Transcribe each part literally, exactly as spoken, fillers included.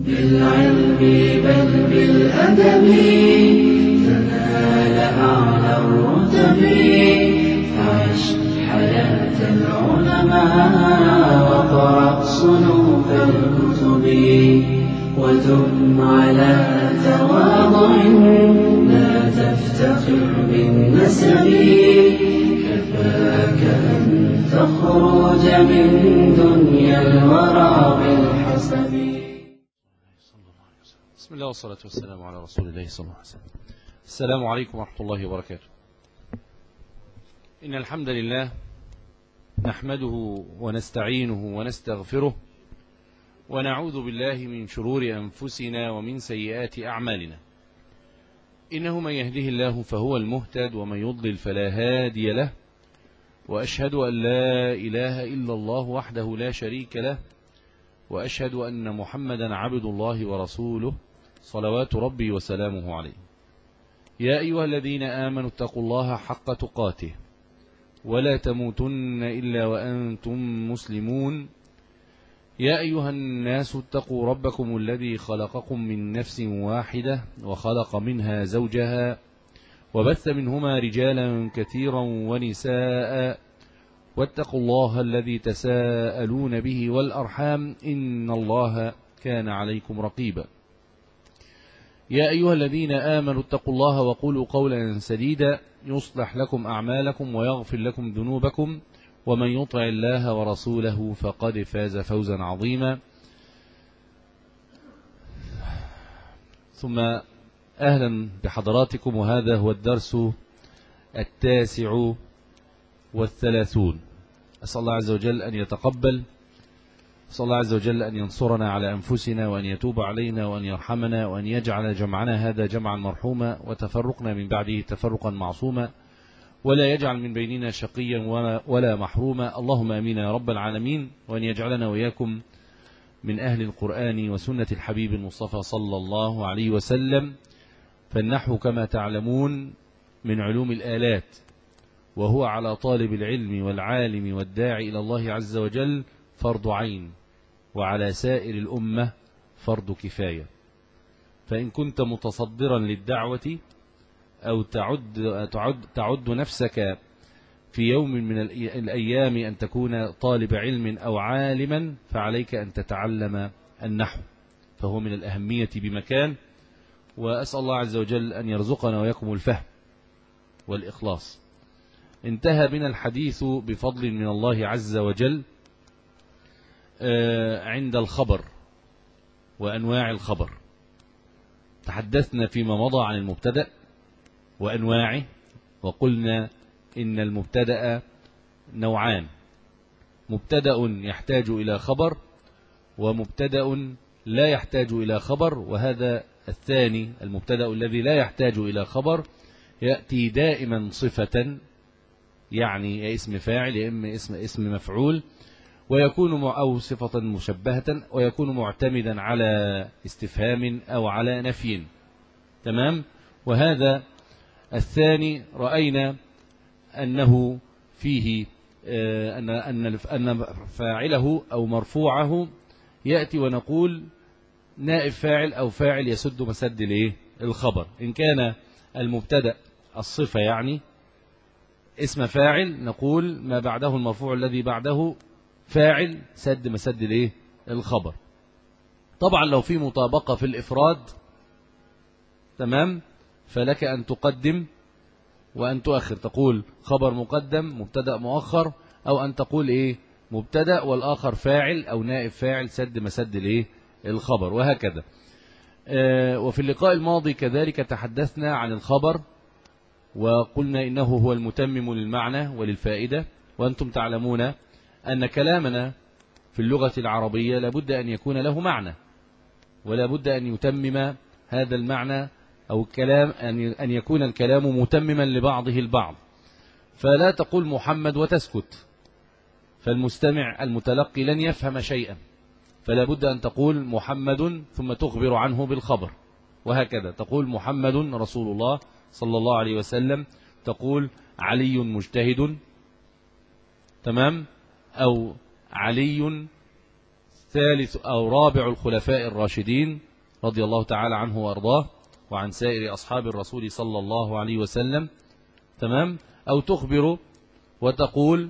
بالعلم بل بالأدب تنال أعلى الرتب. فعش حياة العلماء وقرأ صنوف الكتب ودم على تواضع لا تفتخر بالنسب. كفاك أن تخرج من دنيا الورى بالحسب. بسم الله والصلاة والسلام على رسول الله صلى الله عليه وسلم. السلام عليكم ورحمة الله وبركاته. إن الحمد لله نحمده ونستعينه ونستغفره ونعوذ بالله من شرور أنفسنا ومن سيئات أعمالنا. إنه من يهده الله فهو المهتد ومن يضلل فلا هادي له. وأشهد أن لا إله إلا الله وحده لا شريك له، وأشهد أن محمدا عبد الله ورسوله صلوات ربي وسلامه عليه. يا أيها الذين آمنوا اتقوا الله حق تقاته ولا تموتن إلا وأنتم مسلمون. يا أيها الناس اتقوا ربكم الذي خلقكم من نفس واحدة وخلق منها زوجها وبث منهما رجالا كثيرا ونساء، واتقوا الله الذي تساءلون به والأرحام إن الله كان عليكم رقيبا. يا أيها الذين آمنوا اتقوا الله وقولوا قولا سديدا يصلح لكم أعمالكم ويغفر لكم ذنوبكم، ومن يطع الله ورسوله فقد فاز فوزا عظيما. ثم أهلا بحضراتكم، وهذا هو الدرس التاسع والثلاثون. أسأل الله عز وجل أن يتقبل، أسأل الله عز وجل أن ينصرنا على أنفسنا وأن يتوب علينا وأن يرحمنا وأن يجعل جمعنا هذا جمعا مرحوما وتفرقنا من بعده تفرقا معصوما، ولا يجعل من بيننا شقيا ولا محروما. اللهم آمين يا رب العالمين. وأن يجعلنا وإياكم من أهل القرآن وسنة الحبيب المصطفى صلى الله عليه وسلم. فالنحو كما تعلمون من علوم الآلات، وهو على طالب العلم والعالم والداعي إلى الله عز وجل فرض عين، وعلى سائر الأمة فرض كفاية. فإن كنت متصدرا للدعوة أو تعد, تعد, تعد نفسك في يوم من الأيام أن تكون طالب علم أو عالما، فعليك أن تتعلم النحو، فهو من الأهمية بمكان. وأسأل الله عز وجل أن يرزقنا وياكم الفهم والإخلاص. انتهى بنا الحديث بفضل من الله عز وجل عند الخبر وأنواع الخبر. تحدثنا فيما مضى عن المبتدأ وأنواعه، وقلنا إن المبتدأ نوعان: مبتدأ يحتاج إلى خبر، ومبتدأ لا يحتاج إلى خبر. وهذا الثاني المبتدأ الذي لا يحتاج إلى خبر يأتي دائما صفة، يعني يا اسم فاعل يا إما اسم اسم مفعول، ويكون أو صفة مشبهة، ويكون معتمدا على استفهام أو على نفي. تمام. وهذا الثاني رأينا أنه فيه أن أن أن فاعله أو مرفوعه يأتي ونقول نائب فاعل أو فاعل يسد مسد الايه الخبر. إن كان المبتدأ الصفة يعني اسم فاعل، نقول ما بعده المرفوع الذي بعده فاعل سد مسد الايه الخبر. طبعا لو في مطابقة في الإفراد تمام، فلك أن تقدم وأن تؤخر، تقول خبر مقدم مبتدأ مؤخر، أو أن تقول إيه مبتدأ والآخر فاعل أو نائب فاعل سد مسد الايه الخبر، وهكذا. آه وفي اللقاء الماضي كذلك تحدثنا عن الخبر، وقلنا إنه هو المتمم للمعنى وللفائدة. وأنتم تعلمون أن كلامنا في اللغة العربية لابد أن يكون له معنى، ولا بد أن يتمم هذا المعنى أو الكلام أن يكون الكلام متمما لبعضه البعض. فلا تقول محمد وتسكت، فالمستمع المتلقي لن يفهم شيئا، فلا بد أن تقول محمد ثم تخبر عنه بالخبر، وهكذا تقول محمد رسول الله صلى الله عليه وسلم، تقول علي مجتهد، تمام، أو علي ثالث أو رابع الخلفاء الراشدين رضي الله تعالى عنه وأرضاه وعن سائر أصحاب الرسول صلى الله عليه وسلم. تمام. أو تخبر وتقول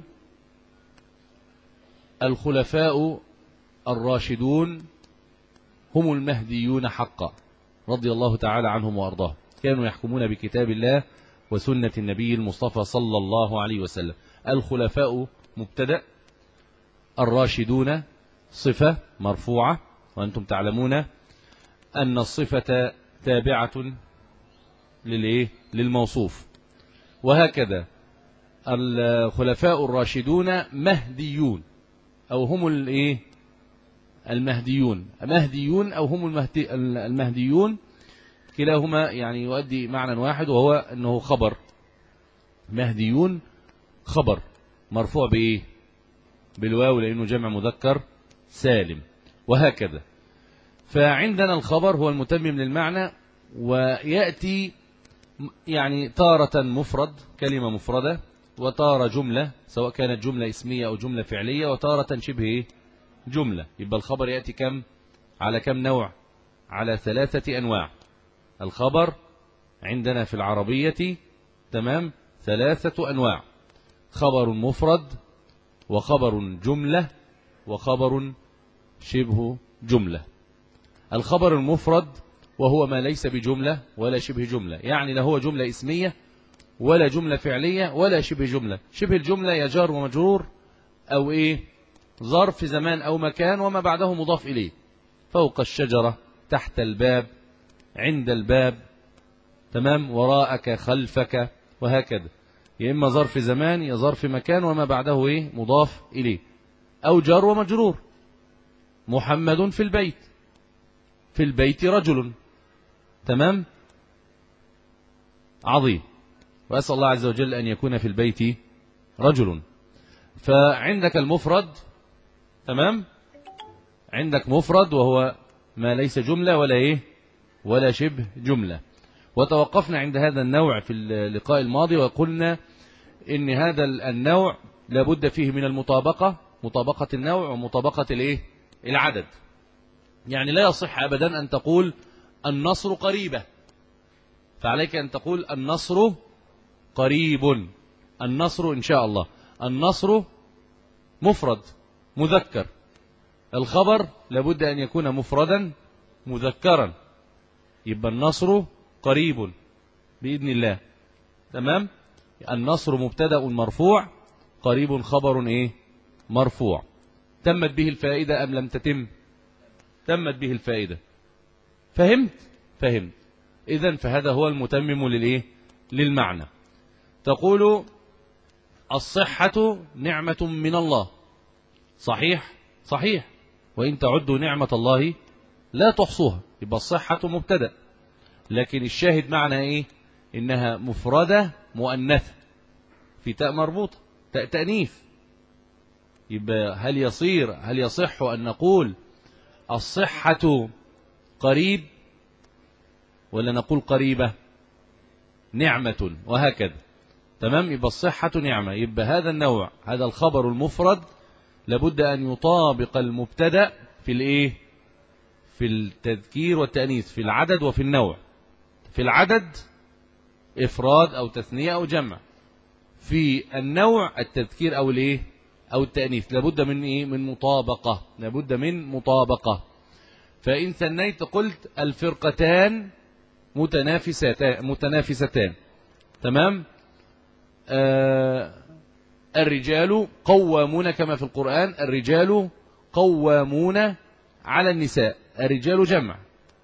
الخلفاء الراشدون هم المهديون حقا رضي الله تعالى عنهم وأرضاه، كانوا يحكمون بكتاب الله وسنة النبي المصطفى صلى الله عليه وسلم. الخلفاء مبتدأ، الراشدون صفة مرفوعة، وأنتم تعلمون أن الصفة تابعة للإيه؟ للموصوف. وهكذا الخلفاء الراشدون مهديون أو هم الإيه؟ المهديون، مهديون أو هم المهدي المهديون، كلاهما يعني يؤدي معنى واحد، وهو أنه خبر. مهديون خبر مرفوع بإيه؟ بالواو، لأنه جمع مذكر سالم. وهكذا فعندنا الخبر هو المتمم للمعنى، ويأتي يعني تارة مفرد كلمة مفردة، وتارة جملة سواء كانت جملة اسمية أو جملة فعلية، وتارة شبه جملة. يبقى الخبر يأتي كم على كم نوع؟ على ثلاثة أنواع. الخبر عندنا في العربية تمام ثلاثة أنواع: خبر مفرد، وخبر جملة، وخبر شبه جملة. الخبر المفرد وهو ما ليس بجملة ولا شبه جملة، يعني لا هو جملة اسمية ولا جملة فعلية ولا شبه جملة. شبه الجملة يجار ومجرور، أو إيه؟ ظرف زمان أو مكان وما بعده مضاف إليه. فوق الشجرة، تحت الباب، عند الباب، تمام، وراءك، خلفك، وهكذا. يا إما ظرف زمان يا ظرف مكان وما بعده إيه؟ مضاف إليه. أو جار ومجرور: محمد في البيت، في البيت رجل. تمام، عظيم. وأسأل الله عز وجل أن يكون في البيت رجل. فعندك المفرد، تمام، عندك مفرد وهو ما ليس جملة ولا إيه؟ ولا شبه جملة. وتوقفنا عند هذا النوع في اللقاء الماضي، وقلنا إن هذا النوع لابد فيه من المطابقة، مطابقة النوع ومطابقة الإيه؟ العدد. يعني لا يصح أبدا أن تقول النصر قريبة، فعليك أن تقول النصر قريب. النصر إن شاء الله. النصر مفرد مذكر، الخبر لابد أن يكون مفردا مذكرا، يبقى النصر قريب بإذن الله. تمام. النصر مبتدأ مرفوع، قريب خبر إيه؟ مرفوع. تمت به الفائدة أم لم تتم؟ تمت به الفائدة. فهمت؟ فهمت. إذن فهذا هو المتمم للإيه؟ للمعنى. تقول الصحة نعمة من الله. صحيح؟ صحيح. وإن تعدوا نعمة الله لا تحصوها. يبقى الصحة مبتدأ، لكن الشاهد معنى إيه؟ إنها مفردة مؤنثة في تاء مربوطة، تاء تأنيث. يبقى هل يصير هل يصح أن نقول الصحة قريب، ولا نقول قريبة؟ نعمة، وهكذا. تمام. يبقى الصحة نعمة. يبقى هذا النوع، هذا الخبر المفرد لابد أن يطابق المبتدأ في الإيه؟ في التذكير والتأنيث، في العدد وفي النوع. في العدد إفراد أو تثنية أو جمع، في النوع التذكير أو الإيه؟ أو التأنيث. لابد من إيه؟ من مطابقة، لابد من مطابقة. فإن ثنيت قلت الفرقتان متنافستان متنافستان. تمام. آه الرجال قوامون، كما في القرآن الرجال قوامون على النساء. الرجال جمع.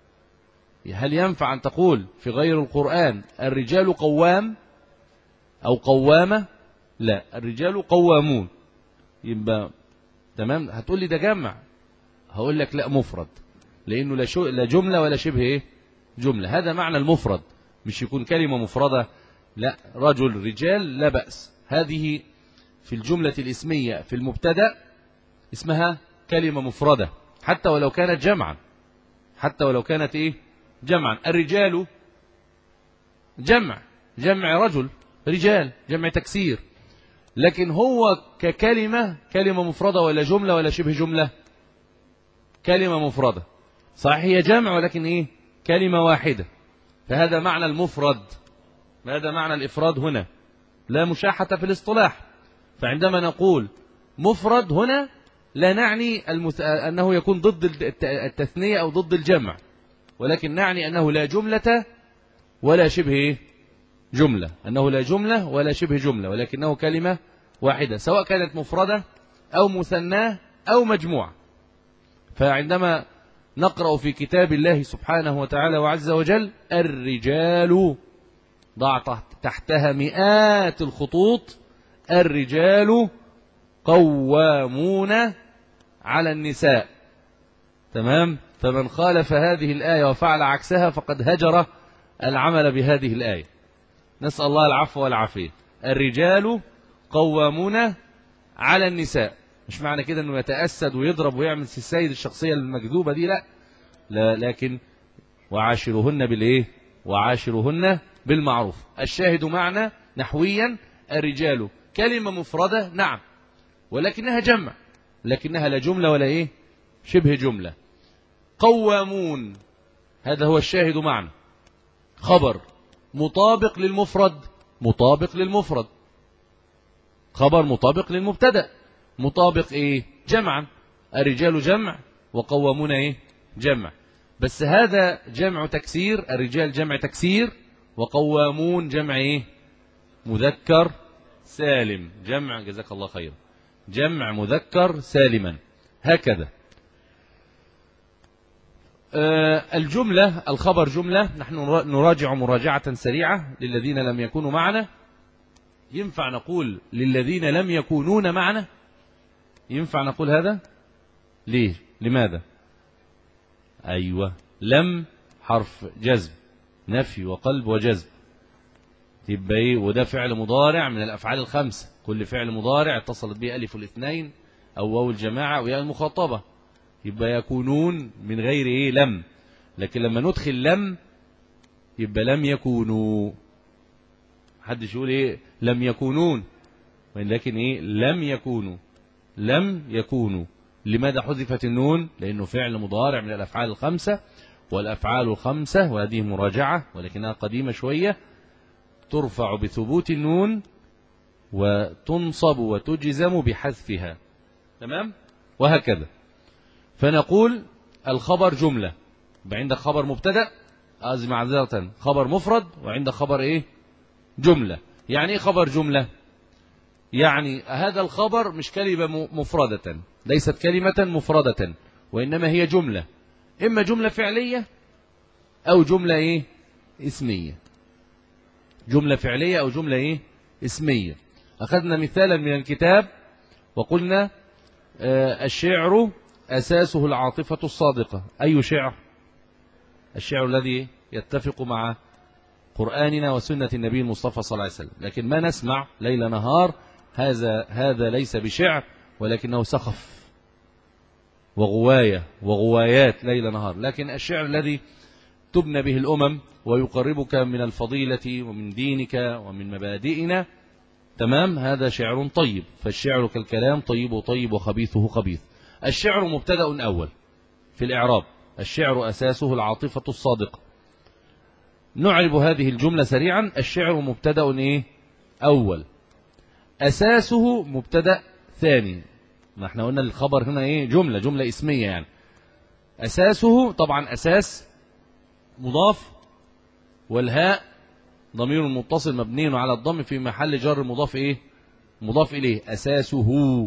هل ينفع أن تقول في غير القرآن الرجال قوام أو قوامة؟ لا، الرجال قوامون. يبقى تمام. هتقول لي ده جمع، هقول لك لا، مفرد، لأنه لا, شو لا جملة ولا شبه إيه؟ جملة. هذا معنى المفرد، مش يكون كلمة مفردة. لا، رجل رجال لا بأس. هذه في الجملة الاسمية في المبتدأ اسمها كلمة مفردة، حتى ولو كانت جمعا، حتى ولو كانت إيه؟ جمعا. الرجال جمع، جمع رجل، رجال جمع تكسير. لكن هو ككلمة كلمة مفردة ولا جملة ولا شبه جملة؟ كلمة مفردة، صحيح هي جمع ولكن إيه كلمة واحدة، فهذا معنى المفرد. هذا معنى الإفراد هنا، لا مشاحة في الاصطلاح. فعندما نقول مفرد هنا لا نعني المث... أنه يكون ضد التثنية أو ضد الجمع، ولكن نعني أنه لا جملة ولا شبه جملة، أنه لا جملة ولا شبه جملة، ولكنه كلمة واحدة سواء كانت مفردة أو مثناه أو مجموعة. فعندما نقرأ في كتاب الله سبحانه وتعالى وعز وجل الرجال، ضع تحتها مئات الخطوط، الرجال قوامون على النساء، تمام؟ فمن خالف هذه الآية وفعل عكسها فقد هجر العمل بهذه الآية، نسأل الله العفو والعافية. الرجال قوامون على النساء، مش معنى كده أنه يتأسد ويضرب ويعمل في السيد الشخصية المكذوبة دي، لا, لا لكن وعاشرهن بالإيه؟ وعاشرهن بالمعروف. الشاهد معنا نحويا الرجال كلمة مفردة نعم، ولكنها جمع، لكنها لا جملة ولا إيه شبه جملة. قوامون هذا هو الشاهد معنا، خبر مطابق للمفرد، مطابق للمفرد، خبر مطابق للمبتدأ، مطابق إيه جمعا، الرجال جمع وقوامون إيه جمع، بس هذا جمع تكسير، الرجال جمع تكسير وقوامون جمع إيه مذكر سالم، جمع جزاك الله خير، جمع مذكر سالما. هكذا آه الجملة، الخبر جملة، نحن نراجع مراجعة سريعة للذين لم يكونوا معنا. ينفع نقول للذين لم يكونون معنا؟ ينفع نقول هذا؟ ليه؟ لماذا؟ أيوة، لم حرف جزم، نفي وقلب وجزم، يبقى ايه؟ وده فعل مضارع من الأفعال الخمسة، كل فعل مضارع اتصلت به ألف الاثنين أو واو الجماعة أو ياء المخاطبة، يبقى يكونون من غير ايه لم. لكن لما ندخل لم يبقى لم يكونوا، حدش يقول ايه لم يكونون، لكن ايه لم يكونوا، لم يكونوا. لماذا حذفت النون؟ لأنه فعل مضارع من الأفعال الخمسة، والأفعال الخمسة وهذه مراجعة ولكنها قديمة شوية، ترفع بثبوت النون وتنصب وتجزم بحذفها، تمام؟ وهكذا. فنقول الخبر جملة، عندك خبر مبتدأ أزم معذرة خبر مفرد، وعندك خبر ايه جملة. يعني ايه خبر جملة؟ يعني هذا الخبر مش كلمة مفردة، ليست كلمة مفردة، وإنما هي جملة، إما جملة فعلية أو جملة إيه اسمية، جملة فعلية أو جملة إيه اسمية. أخذنا مثالا من الكتاب وقلنا آه الشعر أساسه العاطفة الصادقة. أي شعر؟ الشعر الذي يتفق مع قرآننا وسنة النبي المصطفى صلى الله عليه وسلم. لكن ما نسمع ليل نهار هذا هذا ليس بشعر، ولكنه سخف وغواية وغوايات ليل نهار. لكن الشعر الذي تبنى به الأمم ويقربك من الفضيلة ومن دينك ومن مبادئنا، تمام، هذا شعر طيب. فالشعر كالكلام طيب طيب وخبيثه خبيث. الشعر مبتدأ أول في الإعراب، الشعر أساسه العاطفة الصادقة. نعرب هذه الجملة سريعا. الشعر مبتدأ إيه أول، أساسه مبتدأ ثاني. ما احنا قلنا الخبر هنا ايه جملة جملة اسمية، يعني أساسه طبعا أساس مضاف، والهاء ضمير متصل مبني على الضم في محل جر مضاف ايه مضاف إليه. أساسه.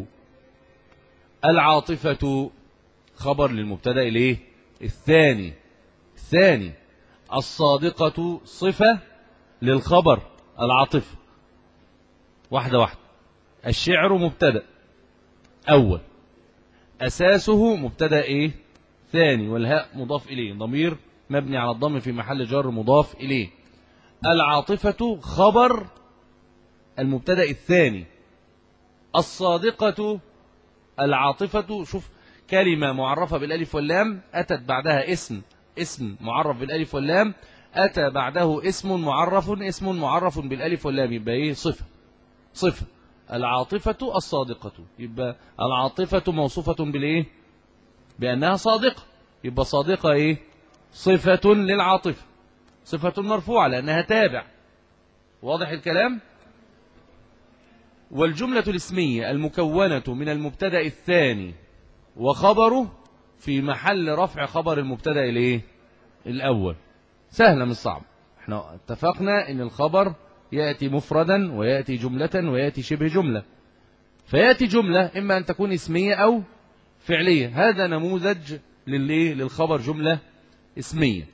العاطفة خبر للمبتدأ الايه الثاني الثاني. الصادقة صفة للخبر العاطفة. واحدة واحدة. الشعر مبتدأ أول، أساسه مبتدأ إيه ثاني، والهاء مضاف إليه ضمير مبني على الضم في محل جر مضاف إليه. العاطفة خبر المبتدأ الثاني. الصادقة العاطفة، شوف كلمة معرفة بالألف واللام أتت بعدها اسم اسم معرف بالألف واللام، أتى بعده اسم معرف اسم معرف بالألف واللام، يبقى إيه صفة صفة. العاطفة الصادقة، يبقى العاطفة موصوفة بالإيه بأنها صادقة، يبقى صادقة إيه؟ صفة للعاطفة، صفة مرفوعة لأنها تابع. واضح الكلام؟ والجملة الاسمية المكونة من المبتدأ الثاني وخبره في محل رفع خبر المبتدأ الايه؟ الأول. سهلة مش صعب. احنا اتفقنا ان الخبر يأتي مفردا ويأتي جملة ويأتي شبه جملة. فيأتي جملة إما أن تكون اسمية أو فعلية. هذا نموذج للايه؟ للخبر جملة اسمية.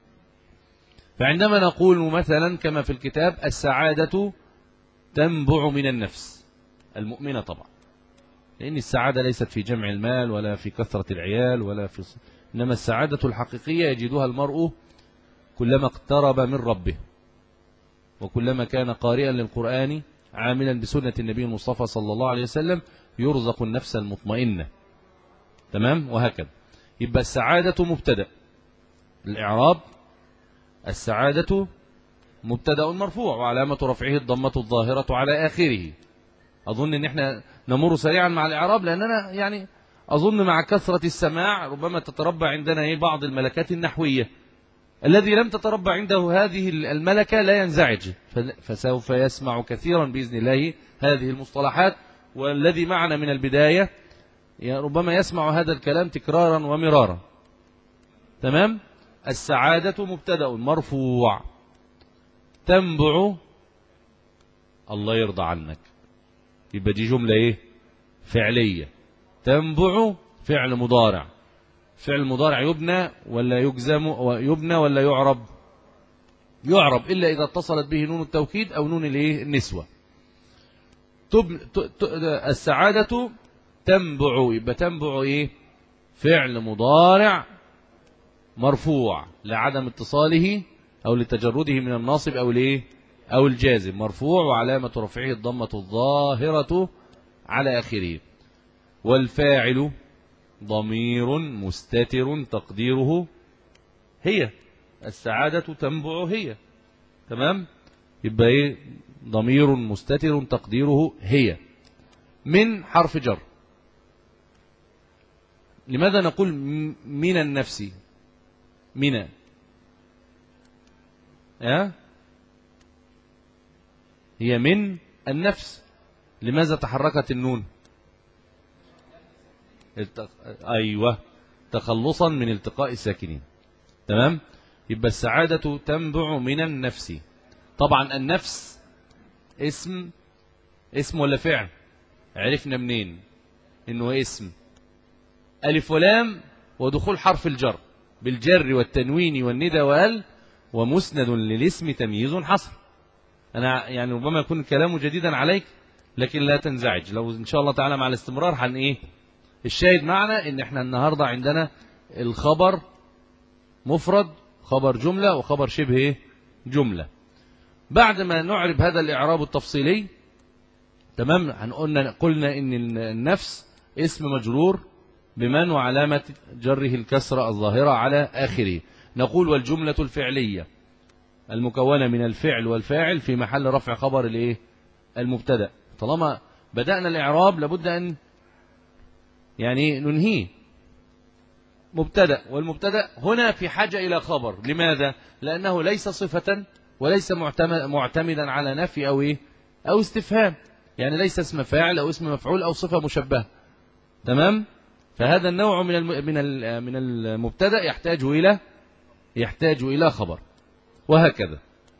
فعندما نقول مثلا كما في الكتاب السعادة تنبع من النفس المؤمنة، طبعا لأن السعادة ليست في جمع المال ولا في كثرة العيال ولا في، إنما السعادة الحقيقية يجدها المرء كلما اقترب من ربه وكلما كان قارئا للقرآن عاملا بسنة النبي المصطفى صلى الله عليه وسلم يرزق النفس المطمئنة. تمام؟ وهكذا. يبقى السعادة مبتدأ. الإعراب: السعادة مبتدأ مرفوع وعلامة رفعه الضمة الظاهرة على آخره. أظن أن احنا نمر سريعا مع الإعراب لأننا يعني أظن مع كثرة السماع ربما تتربى عندنا ايه بعض الملكات النحوية. الذي لم تتربى عنده هذه الملكة لا ينزعج، فسوف يسمع كثيرا بإذن الله هذه المصطلحات، والذي معنا من البداية ربما يسمع هذا الكلام تكرارا ومرارا. تمام؟ السعادة مبتدأ مرفوع تنبع الله يرضى عنك، يبقى دي جملة ايه؟ فعلية. تنبع فعل مضارع. فعل مضارع يبنى ولا يجزم ويبنى ولا يعرب؟ يعرب إلا إذا اتصلت به نون التوكيد أو نون الايه؟ النسوة. تب... ت... ت... السعادة تنبع، يبقى تنبع ايه؟ فعل مضارع مرفوع لعدم اتصاله أو لتجرده من الناصب أو الايه؟ أو الجازم. مرفوع وعلامة رفعه الضمة الظاهرة على آخره. والفاعل ضمير مستتر تقديره هي. السعادة تنبع هي. تمام؟ يبقى ايه؟ ضمير مستتر تقديره هي. من حرف جر. لماذا نقول من النفس؟ من أه؟ هي من النفس. لماذا تحركت النون؟ التق... أيوة، تخلصا من التقاء الساكنين. تمام؟ يبقى السعادة تنبع من النفس. طبعا النفس اسم اسم ولا فعل؟ عرفنا منين انه اسم؟ ألف ولام ودخول حرف الجر بالجر والتنوين والندى وال، ومسند للاسم تمييز حصر. أنا يعني ربما يكون كلامه جديدا عليك لكن لا تنزعج، لو إن شاء الله تعالى مع الاستمرار حن إيه الشاهد معنا إن إحنا النهاردة عندنا الخبر مفرد، خبر جملة وخبر شبه إيه جملة. بعد ما نعرب هذا الإعراب التفصيلي تمام هنقولنا قلنا إن النفس اسم مجرور بمن وعلامة جره الكسرة الظاهرة على آخره. نقول والجملة الفعلية المكونة من الفعل والفاعل في محل رفع خبر الايه المبتدأ. طالما بدأنا الإعراب لابد أن يعني ننهيه. مبتدأ، والمبتدأ هنا في حاجة إلى خبر. لماذا؟ لأنه ليس صفة وليس معتمدا على نفي أو إيه أو استفهام، يعني ليس اسم فاعل أو اسم مفعول أو صفة مشبهة. تمام؟ فهذا النوع من الم... من ال... من المبتدأ يحتاج إلى يحتاج إلى خبر، وهكذا.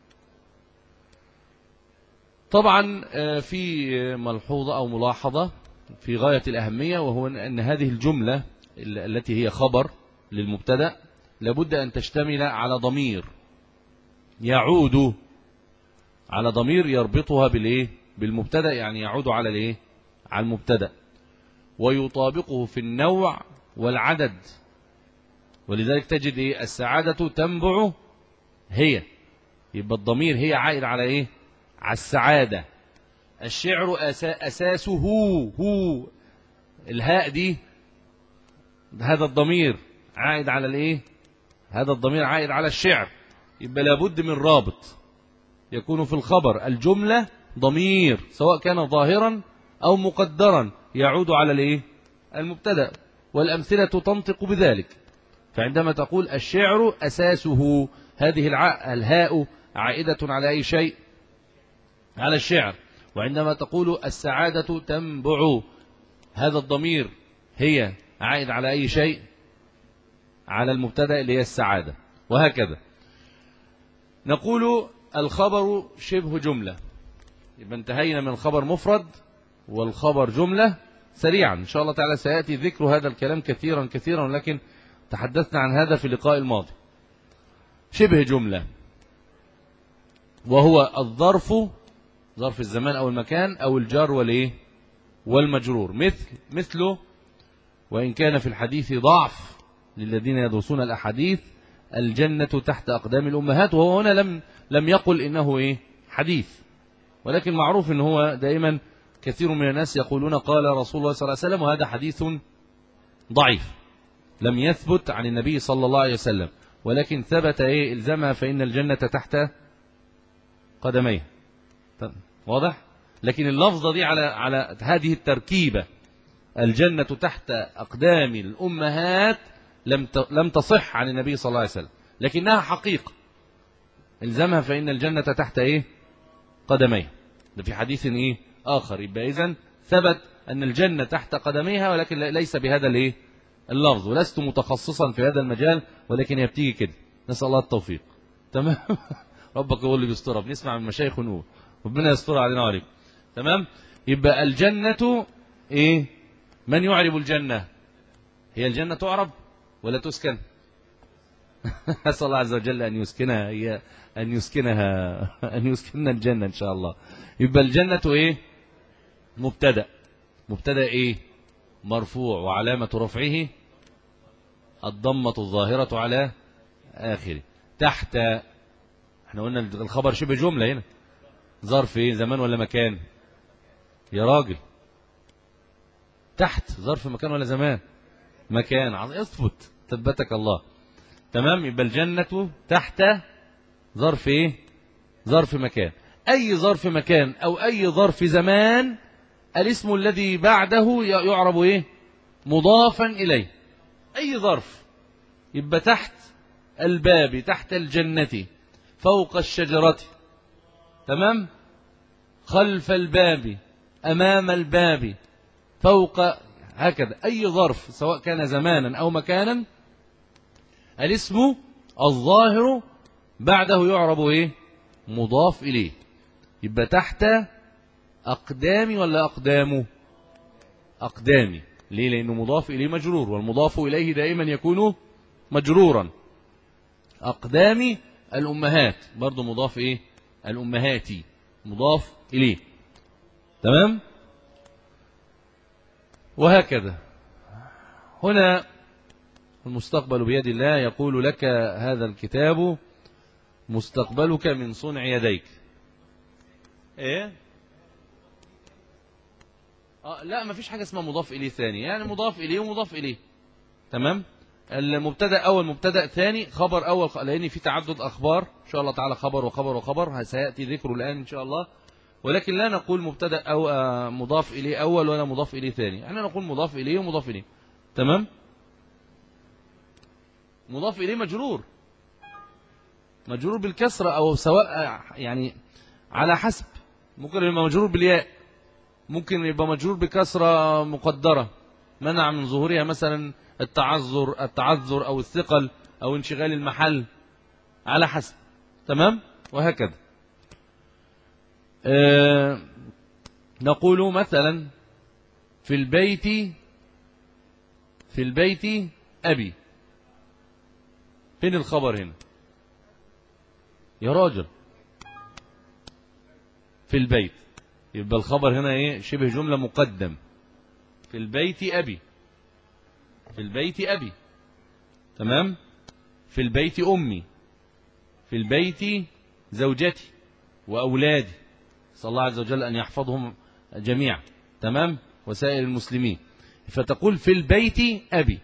طبعا في ملحوظة أو ملاحظة في غاية الأهمية، وهو أن هذه الجملة التي هي خبر للمبتدأ لابد أن تشتمل على ضمير يعود على ضمير يربطها بالإيه بالمبتدأ، يعني يعود على الإيه على المبتدأ ويطابقه في النوع والعدد. ولذلك تجد إيه السعادة تنبع هي، يبقى الضمير هي عائد على إيه على السعادة. الشعر أساسه هو، الهاء دي هذا الضمير عائد على الإيه هذا الضمير عائد على الشعر، يبقى لابد من رابط يكون في الخبر. الجملة ضمير سواء كان ظاهرا أو مقدرا يعود على الإيه المبتدأ. والأمثلة تنطق بذلك. فعندما تقول الشعر أساسه، هذه الهاء عائدة على أي شيء؟ على الشعر. وعندما تقول السعادة تنبع، هذا الضمير هي عائد على أي شيء؟ على المبتدأ اللي هي السعادة. وهكذا نقول الخبر شبه جملة. يبقى انتهينا من الخبر مفرد والخبر جملة. سريعا إن شاء الله تعالى سيأتي ذكر هذا الكلام كثيرا كثيرا، ولكن تحدثنا عن هذا في اللقاء الماضي. شبه جملة وهو الظرف، ظرف الزمان أو المكان، أو الجار والإيه والمجرور. مثل مثله، وإن كان في الحديث ضعف للذين يدرسون الأحاديث، الجنة تحت أقدام الأمهات. وهو هنا لم لم يقل إنه إيه حديث، ولكن معروف إن هو دائما كثير من الناس يقولون قال رسول الله صلى الله عليه وسلم، وهذا حديث ضعيف لم يثبت عن النبي صلى الله عليه وسلم، ولكن ثبت إيه إلزامها فإن الجنة تحت قدميه. واضح؟ لكن اللفظة دي على على هذه التركيبة، الجنة تحت أقدام الأمهات، لم لم تصح عن النبي صلى الله عليه وسلم، لكنها حقيقة إلزامها فإن الجنة تحت إيه قدميه. ده في حديث إيه آخر. يبقى إذن ثبت أن الجنة تحت قدميها، ولكن ليس بهذا الإيه اللفظ. ولست متخصصا في هذا المجال، ولكن هي بتيجي كده. نسأل الله التوفيق. تمام. ربك هو اللي بيسترها، بنسمع من المشايخ ونقول ربنا يستر علينا وعليكم. تمام. يبقى الجنة إيه؟ من يعرب الجنة؟ هي الجنة تعرب ولا تسكن؟ أسأل الله عز وجل أن يسكنها، هي أن يسكنها أن يسكننا الجنة إن شاء الله. يبقى الجنة إيه؟ مبتدأ. مبتدأ إيه؟ مرفوع، وعلامة رفعه الضمة الظاهرة على آخره. تحت، احنا قلنا الخبر شبه جملة هنا. ظرف إيه؟ زمان ولا مكان؟ يا راجل، تحت ظرف مكان ولا زمان؟ مكان. اثبت ثبتك الله. تمام. يبقى الجنة تحت ظرف ايه؟ ظرف مكان. اي ظرف مكان او اي ظرف زمان، الاسم الذي بعده يعرب ايه؟ مضافا اليه. اي ظرف. يبقى تحت الباب، تحت الجنة، فوق الشجرة، تمام، خلف الباب، امام الباب، فوق، هكذا. اي ظرف سواء كان زمانا او مكانا، الاسم الظاهر بعده يعرب ايه؟ مضاف اليه. يبقى تحت اقدامي ولا اقدامه؟ اقدامي. ليه؟ لانه مضاف اليه مجرور، والمضاف اليه دائما يكون مجرورا. اقدامي الامهات برضو مضاف ايه؟ الامهاتي مضاف اليه. تمام. وهكذا هنا المستقبل بيد الله. يقول لك هذا الكتاب مستقبلك من صنع يديك. ايه؟ آه لا، ما فيش حاجة اسمها مضاف إليه ثاني، يعني مضاف إليه ومضاف إليه. تمام. المبتدأ أول، مبتدأ ثاني، خبر أول، لأن في تعدد أخبار إن شاء الله تعالى، خبر وخبر وخبر سيأتي ذكره الآن إن شاء الله. ولكن لا نقول مبتدأ أو آه مضاف إليه أول ولا مضاف إليه ثاني، احنا نقول مضاف إليه ومضاف إليه. تمام. مضاف إليه مجرور، مجرور بالكسرة، أو سواء يعني على حسب. ممكن يبقى مجرور بالياء، ممكن يبقى مجرور بكسرة مقدرة منع من ظهورها، مثلا التعذر التعذر أو الثقل أو انشغال المحل، على حسب. تمام. وهكذا آه نقول مثلا في البيت، في البيت أبي. فين الخبر هنا يا راجل؟ في البيت. يبقى الخبر هنا ايه؟ شبه جملة مقدم. في البيت أبي، في البيت أبي. تمام. في البيت أمي، في البيت زوجتي وأولادي، صلى الله عز وجل أن يحفظهم جميعا. تمام. وسائر المسلمين. فتقول في البيت أبي.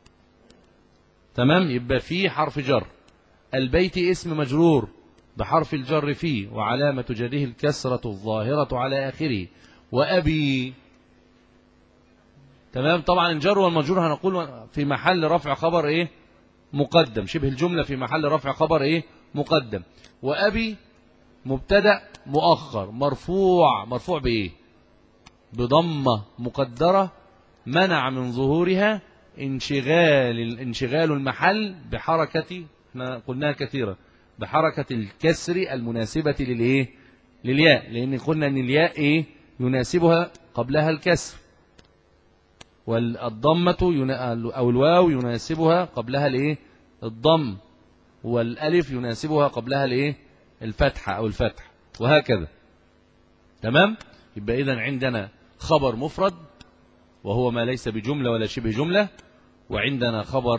تمام. يبقى في حرف جر، البيت اسم مجرور بحرف الجر فيه، وعلامة جره الكسرة الظاهرة على آخره. وأبي تمام. طبعا الجر والمجرور هنقول في محل رفع خبر ايه مقدم، شبه الجملة في محل رفع خبر ايه مقدم. وأبي مبتدأ مؤخر مرفوع، مرفوع بإيه؟ بضمة مقدرة منع من ظهورها انشغال انشغال المحل بحركة، احنا قلناها كثيرا، بحركة الكسر المناسبة للايه للياء، لأن قلنا ان الياء ايه يناسبها قبلها الكسر، والضمة أو الواو يناسبها قبلها الايه الضم، والألف يناسبها قبلها الايه الفتحة أو الفتح، وهكذا. تمام. يبقى إذن عندنا خبر مفرد وهو ما ليس بجملة ولا شبه جملة، وعندنا خبر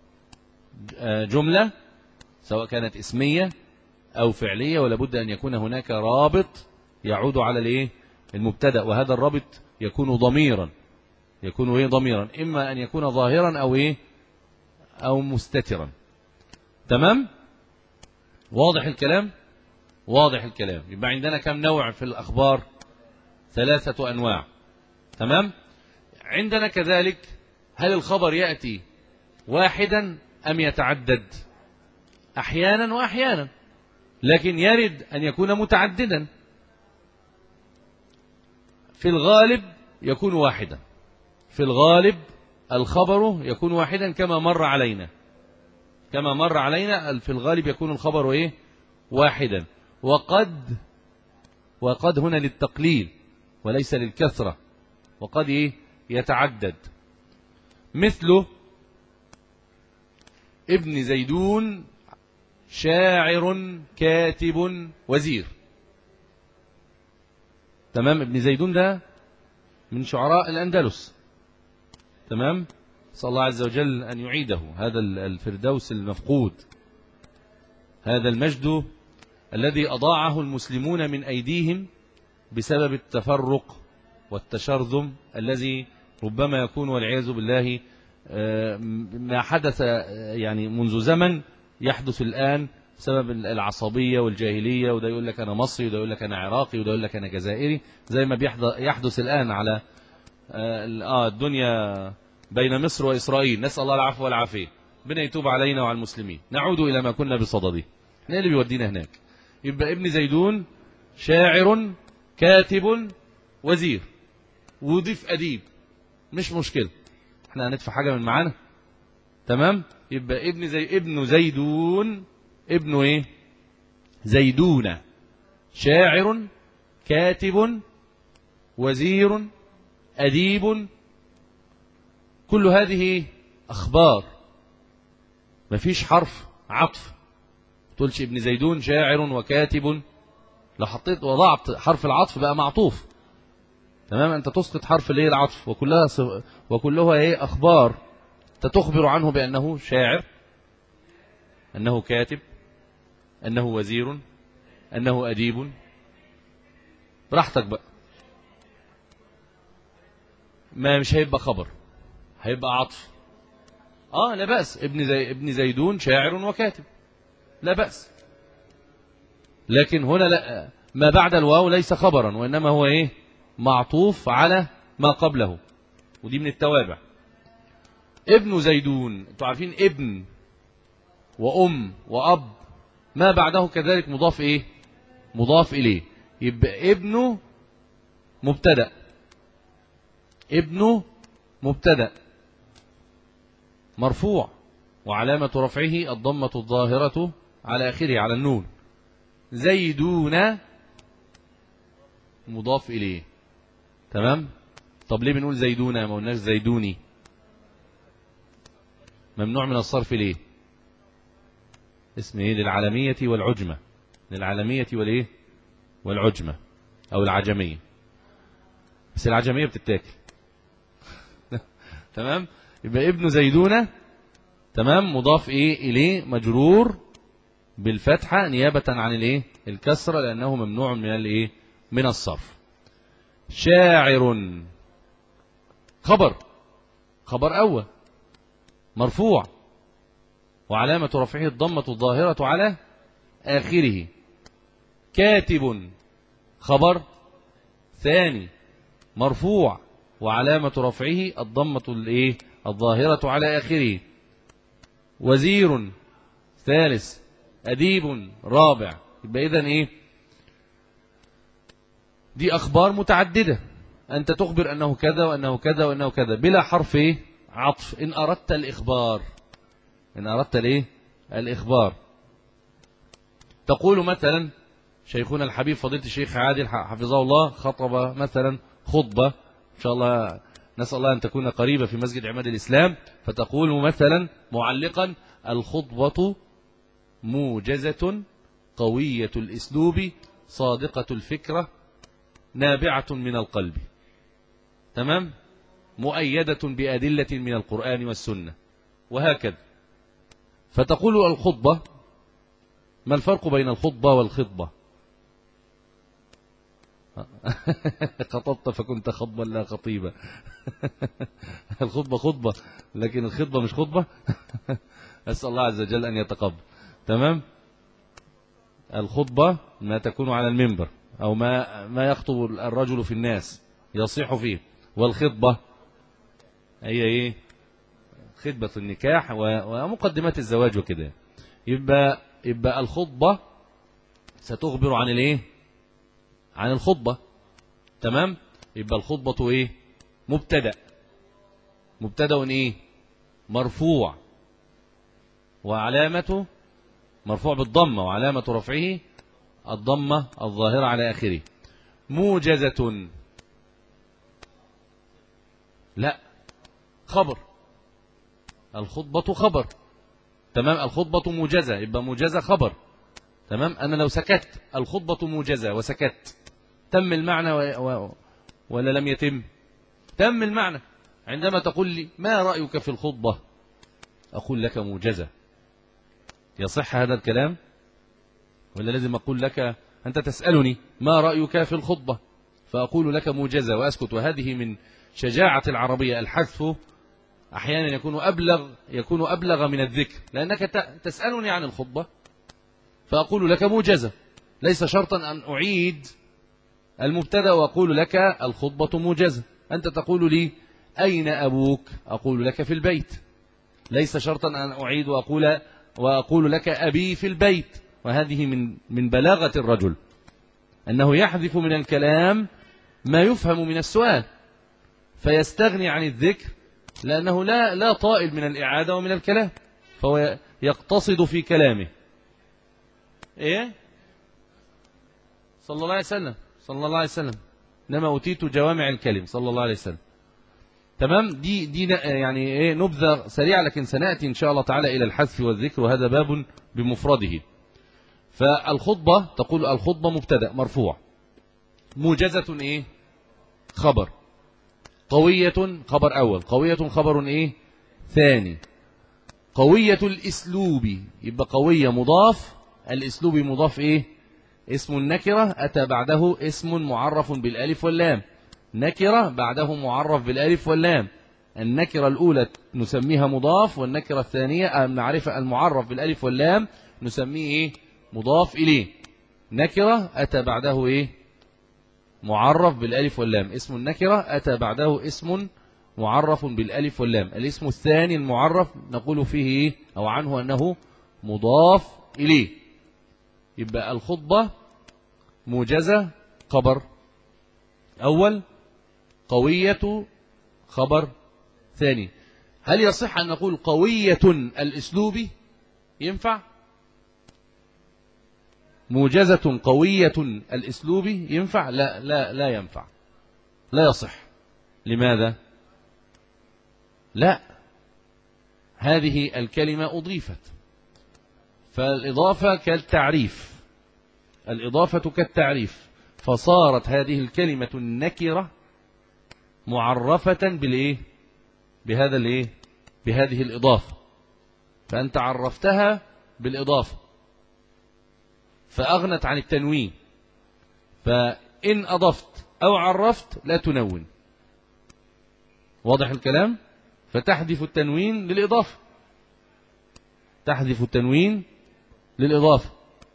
جملة سواء كانت اسمية أو فعلية، ولا بد أن يكون هناك رابط يعود على الايه المبتدأ، وهذا الرابط يكون ضميرا، يكون ايه ضميرا، إما أن يكون ظاهرا أو ايه أو مستترا. تمام. واضح الكلام؟ واضح الكلام. يبقى عندنا كم نوع في الأخبار؟ ثلاثة أنواع. تمام. عندنا كذلك هل الخبر يأتي واحدا أم يتعدد؟ أحيانا وأحيانا، لكن يرد أن يكون متعددا. في الغالب يكون واحدا، في الغالب الخبر يكون واحدا كما مر علينا، كما مر علينا في الغالب يكون الخبر إيه واحدا. وقد وقد هنا للتقليل وليس للكثرة، وقد إيه يتعدد، مثل ابن زيدون شاعر كاتب وزير. تمام. ابن زيدون ده من شعراء الأندلس. تمام. صلى الله عز وجل أن يعيده هذا الفردوس المفقود، هذا المجد الذي أضاعه المسلمون من أيديهم بسبب التفرق والتشرذم الذي ربما يكون والعياذ بالله ما حدث يعني منذ زمن يحدث الآن بسبب العصبية والجاهلية، وده يقول لك أنا مصري، وده يقول لك أنا عراقي، وده يقول لك أنا جزائري، زي ما يحدث الآن على آه الدنيا بين مصر وإسرائيل. نسأل الله العفو والعافية، ربنا يتوب علينا وعلى المسلمين، نعود إلى ما كنا بصدده، احنا اللي بيودينا هناك. يبقى ابن زيدون شاعر كاتب وزير، وضيف أديب، مش مشكلة، احنا هندفع حاجة من معانا. تمام. يبقى ابن زي ابن زيدون، ابن ايه زيدون شاعر كاتب وزير أديب، كل هذه أخبار، مفيش حرف عطف، تقولش ابن زيدون شاعر وكاتب، لو حطيت وضعت حرف العطف بقى معطوف. تمام. أنت تسقط حرف الايه العطف، وكلها صف... وكلها ايه أخبار تخبر عنه بأنه شاعر، أنه كاتب، أنه وزير، أنه أديب، براحتك بقى. ما مش هيبقى خبر، هيبقى عطف. آه لا بأس، ابن زي ابن زيدون شاعر وكاتب، لا بأس. لكن هنا لا، ما بعد الواو ليس خبرا، وإنما هو إيه معطوف على ما قبله، ودي من التوابع. ابن زيدون، انتوا عارفين ابن وأم وأب ما بعده كذلك مضاف إيه مضاف إليه. يبقى ابنه مبتدأ، ابنه مبتدأ مرفوع، وعلامة رفعه الضمة الظاهرة على آخره على النون. زيدون مضاف إليه. تمام. طب ليه بنقول زيدون ما قلناش زيدوني؟ ممنوع من الصرف ليه؟ اسم ايه للعالمية والعجمة، للعالمية والايه والعجمة او العجمية، بس العجمية بتتاكل. تمام. يبقى ابن زيدون تمام مضاف ايه اليه مجرور بالفتحة نيابة عن الايه الكسرة، لانه ممنوع من الايه من الصرف. شاعر خبر، خبر اول مرفوع، وعلامة رفعه الضمة الظاهرة على آخره. كاتب خبر ثاني مرفوع، وعلامة رفعه الضمة الايه الظاهرة على آخره. وزير ثالث، أديب رابع. يبقى إذن إيه؟ دي أخبار متعددة، أنت تخبر أنه كذا وأنه كذا وأنه كذا بلا حرف إيه؟ عطف. إن أردت الإخبار، إن أردت الإيه؟ الإخبار. تقول مثلا شيخنا الحبيب فضيلة الشيخ عادل حفظه الله خطب مثلا خطبة، إن شاء الله نسأل الله أن تكون قريبة في مسجد عماد الإسلام، فتقول مثلا معلقا: الخطبة موجزة قوية الأسلوب صادقة الفكرة نابعة من القلب، تمام، مؤيدة بأدلة من القرآن والسنة، وهكذا. فتقول الخطبة. ما الفرق بين الخطبة والخطبة؟ خطبت فكنت خطبا لا خطيبة. الخطبة خطبة لكن الخطبة مش خطبة. أسأل الله عز وجل أن يتقبل. تمام. الخطبة ما تكون على المنبر أو ما ما يخطب الرجل في الناس يصيح فيه، والخطبة هي إيه؟ خطبة النكاح ومقدمات الزواج وكده. يبقى يبقى الخطبة ستخبر عن الايه؟ عن الخطبة. تمام. يبقى الخطبة ايه؟ مبتدأ. مبتدأ ايه؟ مرفوع، وعلامته مرفوع بالضمة، وعلامة رفعه الضمة الظاهرة على آخره. موجزة لا، خبر. الخطبة خبر. تمام. الخطبة موجزة، يبقى موجزة خبر. تمام. أنا لو سكت الخطبة موجزة وسكت، تم المعنى و... و... ولا لم يتم؟ تم المعنى. عندما تقول لي ما رأيك في الخطبة، أقول لك موجزة. يصح هذا الكلام ولا لازم أقول لك؟ أنت تسألني ما رأيك في الخطبة فأقول لك موجزة وأسكت. وهذه من شجاعة العربية، الحذف أحيانا يكون أبلغ يكون أبلغ من الذكر، لأنك تسألني عن الخطبة فأقول لك موجزة، ليس شرطا أن أعيد المبتدأ وأقول لك الخطبة موجزة. أنت تقول لي أين أبوك، أقول لك في البيت، ليس شرطا أن أعيد وأقول وأقول لك أبي في البيت. وهذه من من بلاغة الرجل أنه يحذف من الكلام ما يفهم من السؤال، فيستغني عن الذكر لأنه لا لا طائل من الإعادة ومن الكلام، فهو يقتصد في كلامه. إيه؟ صلى الله عليه وسلم صلى الله عليه وسلم إنما أوتيت جوامع الكلم صلى الله عليه وسلم. تمام. دي دي يعني إيه نبذة سريعة، لكن سنأتي إن شاء الله تعالى إلى الحذف والذكر، وهذا باب بمفرده. فالخطبة تقول الخطبة مبتدأ مرفوع، موجزة إيه؟ خبر. قوية خبر أول، قوية خبر إيه؟ ثاني. قوية الأسلوب، يبقى قوية مضاف، الأسلوب مضاف إيه؟ اسم النكرة أتى بعده اسم معرف بالألف واللام، نكرة بعده معرف بالألف واللام. النكرة الأولى نسميها مضاف، والنكرة الثانية المعرفة المعرف بالألف واللام نسميه إيه؟ مضاف إليه. نكرة أتى بعده إيه؟ معرف بالألف واللام. اسم النكرة أتى بعده اسم معرف بالألف واللام. الاسم الثاني المعرف نقول فيه إيه؟ أو عنه أنه مضاف إليه. يبقى الخطبة موجزة خبر أول، قوية خبر ثاني. هل يصح أن نقول قوية الأسلوب؟ ينفع؟ موجزة قوية الأسلوب ينفع؟ لا لا لا ينفع، لا يصح. لماذا؟ لا، هذه الكلمة أضيفت، فالإضافة كالتعريف، الإضافة كالتعريف، فصارت هذه الكلمة النكرة معرفة بالإيه؟ بهذا الإيه؟ بهذه الإضافة، فأنت عرفتها بالإضافة فأغنت عن التنوين. فإن أضفت أو عرفت لا تنون. واضح الكلام؟ فتحذف التنوين للإضافة، تحذف التنوين للإضافة،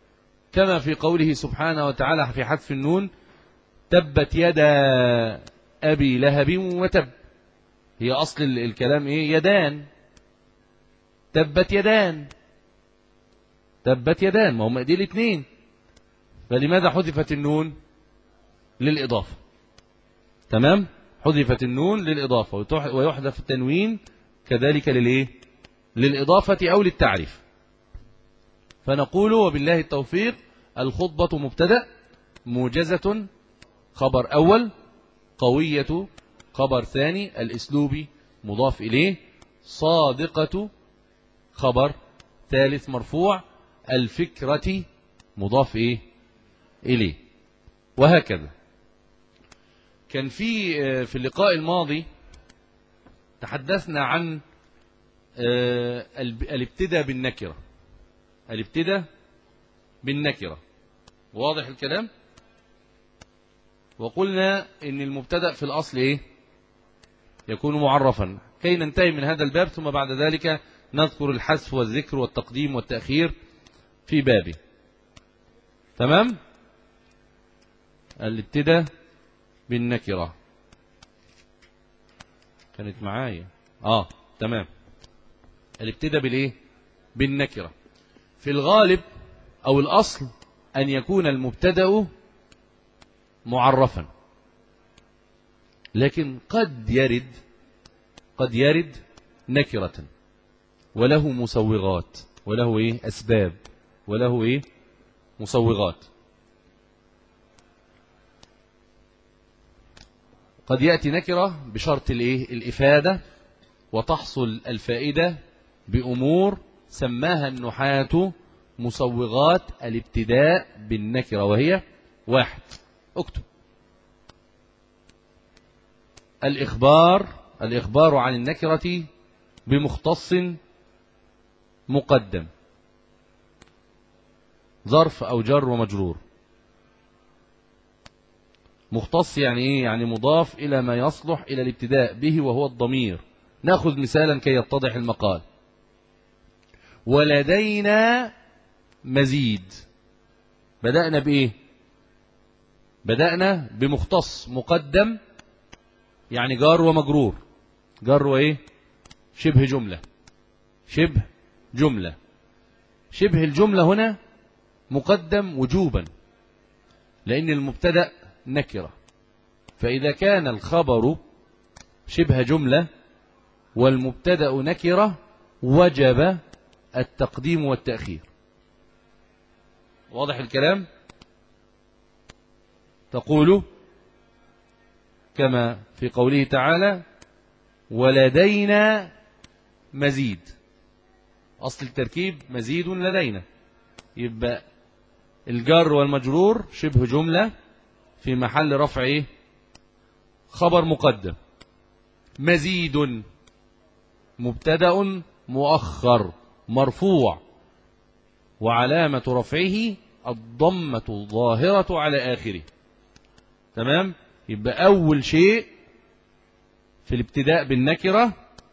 كما في قوله سبحانه وتعالى في حذف النون: تبت يدا أبي لهب وتب. هي أصل الكلام إيه؟ يدان، تبت يدان، تبت يدان، ما هم دي الاثنين. فلماذا حذفت النون؟ للإضافة. تمام، حذفت النون للإضافة، ويحذف التنوين كذلك للإيه؟ للإضافة أو للتعريف. فنقول وبالله التوفيق: الخطبة مبتدأ، موجزة خبر أول، قوية خبر ثاني، الأسلوب مضاف إليه، صادقة خبر ثالث مرفوع، الفكرة مضاف إيه؟ إليه، وهكذا. كان في في اللقاء الماضي تحدثنا عن الابتداء بالنكرة، الابتداء بالنكرة، واضح الكلام؟ وقلنا إن المبتدأ في الأصل إيه؟ يكون معرفا، كي ننتهي من هذا الباب، ثم بعد ذلك نذكر الحذف والذكر والتقديم والتأخير في بابه. تمام؟ الابتداء بالنكرة كانت معايا. آه تمام. الابتداء بالإيه؟ بالنكرة. في الغالب أو الأصل أن يكون المبتدأ معرفا، لكن قد يرد قد يرد نكرة وله مسوغات، وله إيه؟ أسباب، وله إيه؟ مسوغات. قد يأتي نكرة بشرط الإيه؟ الإفادة، وتحصل الفائدة بأمور سماها النحاة مسوغات الابتداء بالنكرة، وهي: واحد، اكتب: الإخبار الإخبار عن النكرة بمختص مقدم، ظرف أو جر ومجرور. مختص يعني إيه؟ يعني مضاف إلى ما يصلح إلى الابتداء به وهو الضمير. نأخذ مثالا كي يتضح المقال: ولدينا مزيد. بدأنا بإيه؟ بدأنا بمختص مقدم، يعني جار ومجرور. جار وإيه؟ شبه جملة، شبه جملة. شبه الجملة هنا مقدم وجوبا، لأن المبتدأ نكرة، فإذا كان الخبر شبه جملة والمبتدأ نكرة وجب التقديم والتأخير. واضح الكلام؟ تقول كما في قوله تعالى: ولدينا مزيد. أصل التركيب مزيد لدينا، يبقى الجار والمجرور شبه جملة في محل رفع إيه؟ خبر مقدم. مزيد مبتدأ مؤخر مرفوع، وعلامة رفعه الضمة الظاهرة على آخره. تمام؟ يبقى أول شيء في الابتداء بالنكرة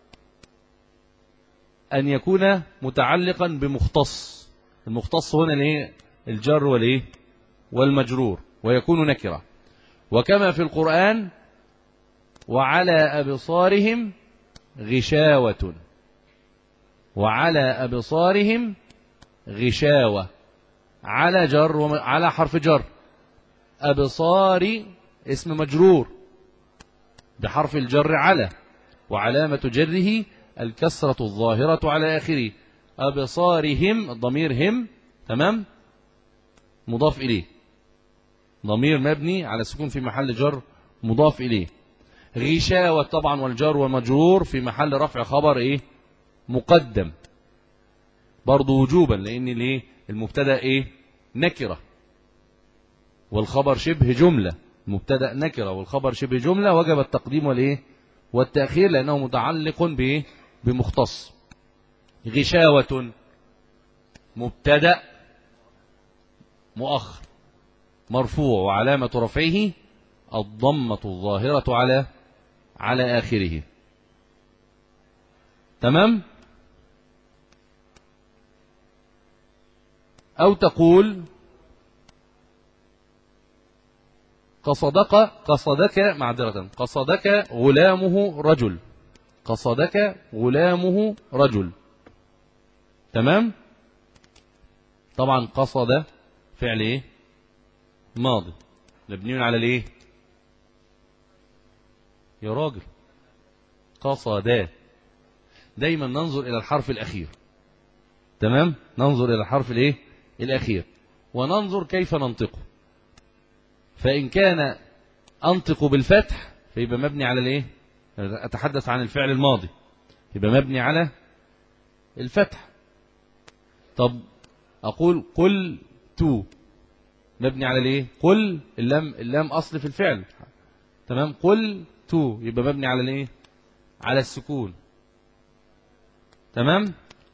أن يكون متعلقا بمختص. المختص هنا الايه؟ الجر والايه؟ والمجرور، ويكون نكرة. وكما في القرآن: وعلى أبصارهم غشاوة، وعلى أبصارهم غشاوة، على جر وم... على حرف جر، أبصاري اسم مجرور بحرف الجر على، وعلامة جره الكسرة الظاهرة على آخره. أبصارهم ضمير هم، تمام، مضاف إليه، ضمير مبني على السكون في محل جر مضاف إليه. غشاوة طبعا والجر والمجرور في محل رفع خبر إيه؟ مقدم برضو وجوبا، لأن الايه؟ المبتدا إيه؟ نكرة والخبر شبه جملة. المبتدا نكرة والخبر شبه جملة، وجب التقديم والإيه؟ والتأخير، لأنه متعلق بإيه؟ بمختص. غشاوة مبتدا مؤخر مرفوع، وعلامة رفعه الضمة الظاهرة على على آخره. تمام؟ أو تقول: قصدك قصدك معذرة قصدك غلامه رجل، قصدك غلامه رجل. تمام. طبعا قصد فعل ايه؟ ماضي مبني على الايه يا راجل؟ قصدا. دايما ننظر الى الحرف الاخير. تمام. ننظر الى الحرف الايه الاخير وننظر كيف ننطقه. فان كان انطق بالفتح فيبقى مبني على الايه؟ اتحدث عن الفعل الماضي يبقى مبني على الفتح. طب اقول قل تو مبني على الايه؟ قل اللام اللام اصل في الفعل. تمام. قل تو يبقى مبني على الايه؟ على السكون. تمام.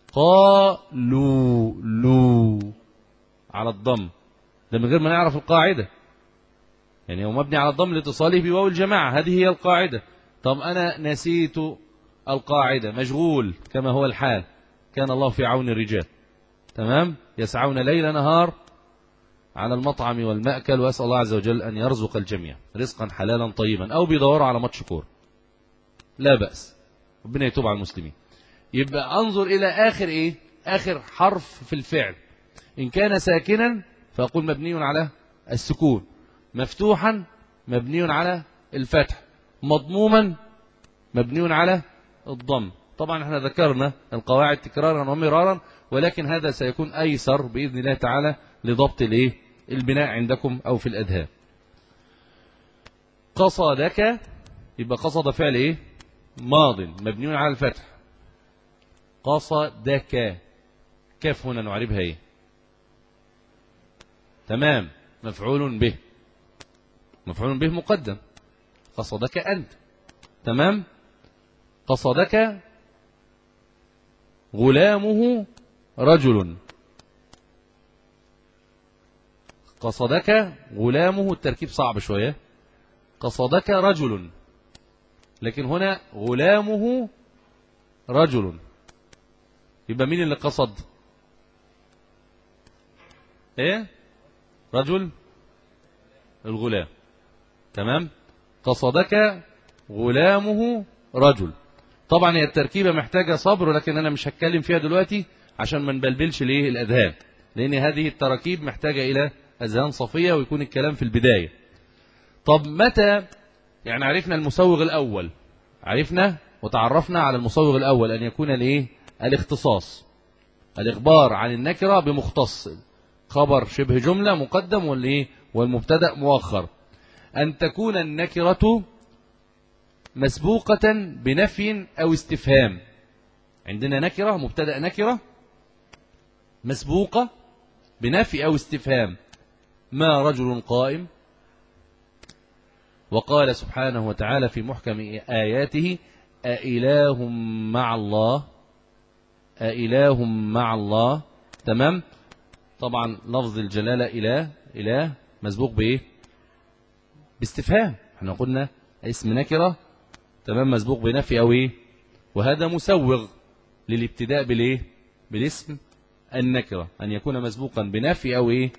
قالوا لو على الضم، ده من غير ما نعرف القاعدة، يعني هو مبني على الضم لاتصاله بواو الجماعة، هذه هي القاعدة. طب أنا نسيت القاعدة، مشغول كما هو الحال، كان الله في عون الرجال. تمام. يسعون ليل نهار على المطعم والمأكل، وأسأل الله عز وجل أن يرزق الجميع رزقا حلالا طيبا، أو بيدوروا على ماتش كورة، لا بأس، ربنا يتوب على المسلمين. يبقى أنظر إلى آخر إيه؟ آخر حرف في الفعل. إن كان ساكنا فأقول مبني على السكون، مفتوحا مبني على الفتح، مضموما مبني على الضم. طبعا احنا ذكرنا القواعد تكرارا ومرارا، ولكن هذا سيكون أيسر بإذن الله تعالى لضبط الايه البناء عندكم أو في الأذهان. قصدك يبقى قصد فعل ايه؟ ماض مبني على الفتح. قصدك كيف هنا نعربها ايه؟ تمام. مفعول به، مفعول به مقدم. قصدك أنت. تمام. قصدك غلامه رجل، قصدك غلامه التركيب صعب شوية، قصدك رجل، لكن هنا غلامه رجل، يبقى مين اللي قصد؟ ايه؟ رجل الغلام. تمام. قصدك غلامه رجل. طبعا هي التركيبة محتاجة صبر، لكن أنا مش هتكلم فيها دلوقتي عشان ما نبلبلش ليه الأذهان، لأن هذه التراكيب محتاجة إلى أذهان صفية ويكون الكلام في البداية. طب متى يعني عرفنا المسوغ الأول، عرفنا وتعرفنا على المسوغ الأول أن يكون الإيه؟ الاختصاص، الإخبار عن النكرة بمختص، خبر شبه جملة مقدم والإيه؟ والمبتدأ مؤخر. أن تكون النكرة مسبوقة بنفي أو استفهام. عندنا نكرة مبتدأ نكرة مسبوقة بنفي أو استفهام. ما رجل قائم. وقال سبحانه وتعالى في محكم آياته أإله مع الله، أإله مع الله. تمام. طبعا لفظ الجلالة إله، إله مسبوق بإيه؟ باستفهام. احنا قلنا اسم نكرة تمام مسبوق بنفي أو إيه، وهذا مسوغ للابتداء بالإيه؟ بالاسم النكرة، أن يكون مسبوقا بنفي أو إيه.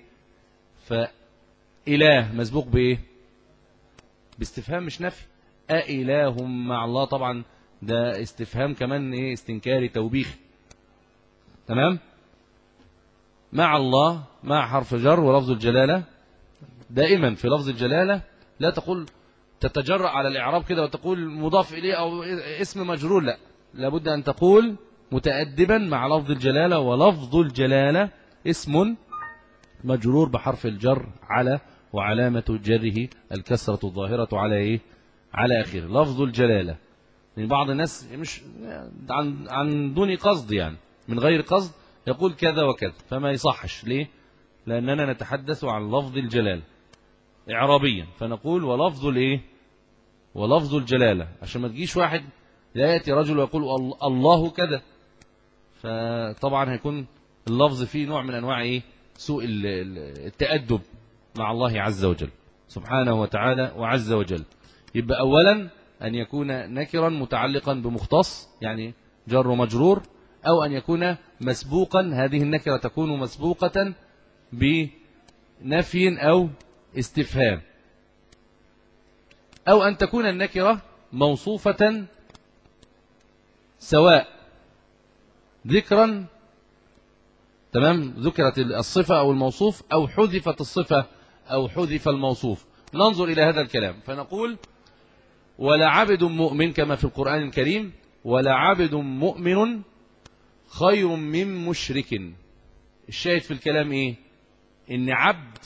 فإله مسبوق بإيه؟ باستفهام مش نفي. أإله مع الله، طبعا ده استفهام كمان إيه؟ استنكاري توبيخي. تمام. مع الله مع حرف جر، ولفظ الجلالة دائما في لفظ الجلالة لا تقول تتجرأ على الإعراب كده وتقول مضاف إليه أو اسم مجرور، لا، لابد أن تقول متأدبا مع لفظ الجلالة، ولفظ الجلالة اسم مجرور بحرف الجر على، وعلامة جره الكسرة الظاهرة على إيه؟ على آخره. لفظ الجلالة، يعني بعض الناس مش عن عن دون قصد، يعني من غير قصد يقول كذا وكذا، فما يصحش. ليه؟ لأننا نتحدث عن لفظ الجلالة إعرابيا، فنقول ولفظ الإيه؟ ولفظ الجلالة، عشان ما تجيش واحد لا يأتي رجل ويقول الله كذا، فطبعا هيكون اللفظ فيه نوع من أنواع إيه؟ سوء التأدب مع الله عز وجل سبحانه وتعالى وعز وجل. يبقى أولا أن يكون نكرا متعلقا بمختص، يعني جر ومجرور، أو أن يكون مسبوقا، هذه النكرة تكون مسبوقة بنفي أو استفهام. أو أن تكون النكرة موصوفة سواء ذكرا، تمام، ذكرت الصفة أو الموصوف، أو حذفت الصفة أو حذف الموصوف. ننظر إلى هذا الكلام فنقول ولعبد مؤمن كما في القرآن الكريم، ولعبد مؤمن خير من مشرك. الشاهد في الكلام إيه؟ إن عبد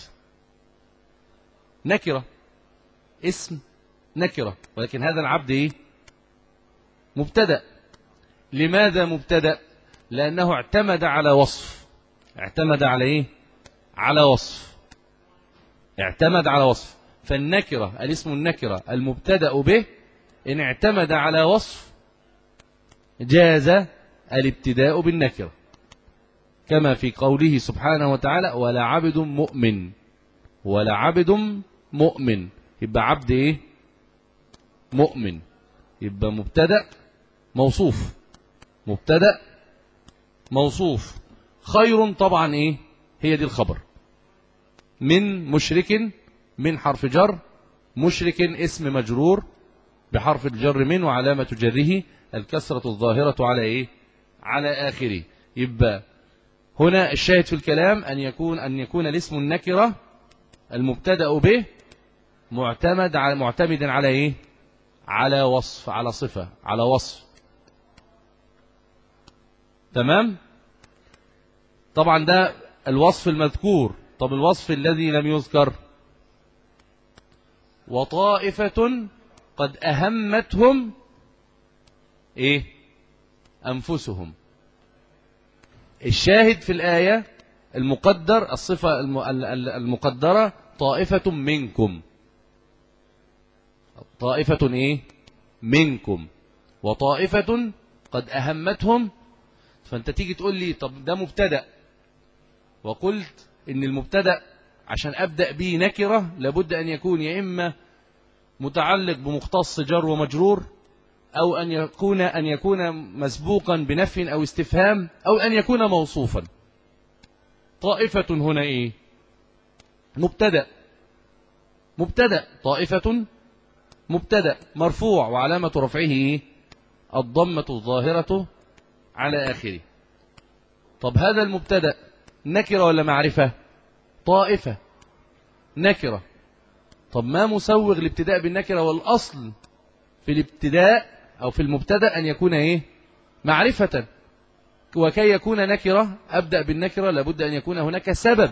نكرة، اسم نكرة، ولكن هذا العبد إيه؟ مبتدأ. لماذا مبتدأ؟ لأنه اعتمد على وصف. اعتمد على إيه؟ على وصف. اعتمد على وصف. فالنكرة، الاسم النكرة المبتدأ به إن اعتمد على وصف جاز الابتداء بالنكرة، كما في قوله سبحانه وتعالى ولعبد مؤمن. ولعبد مؤمن، يبقى عبد إيه؟ مؤمن، يبقى مبتدأ موصوف. مبتدأ موصوف. خير طبعا إيه؟ هي دي الخبر. من مشرك، من حرف جر، مشرك اسم مجرور بحرف الجر من، وعلامة جره الكسرة الظاهرة على إيه؟ على آخره. يبقى هنا الشاهد في الكلام أن يكون أن يكون الاسم النكرة المبتدأ به معتمد على معتمد على إيه؟ على وصف، على صفة، على وصف. تمام؟ طبعا ده الوصف المذكور. طب الوصف الذي لم يذكر؟ وطائفة قد أهمتهم إيه؟ أنفسهم. الشاهد في الآية المقدر، الصفة المقدرة طائفة منكم. طائفة إيه؟ منكم. وطائفة قد أهمتهم. فأنت تيجي تقول لي طب ده مبتدأ، وقلت إن المبتدأ عشان أبدأ به نكرة لابد أن يكون يا إما متعلق بمختص جر ومجرور، أو أن يكون أن يكون مسبوقا بنفي أو استفهام، أو أن يكون موصوفا. طائفة هنا إيه؟ مبتدأ. مبتدأ. طائفة مبتدأ مرفوع، وعلامة رفعه إيه؟ الضمة الظاهرة على آخره. طب هذا المبتدأ نكرة ولا معرفة؟ طائفة نكرة. طب ما مسوغ الابتداء بالنكرة؟ والأصل في الابتداء أو في المبتدأ أن يكون إيه؟ معرفة. وكي يكون نكرة أبدأ بالنكرة لابد أن يكون هناك سبب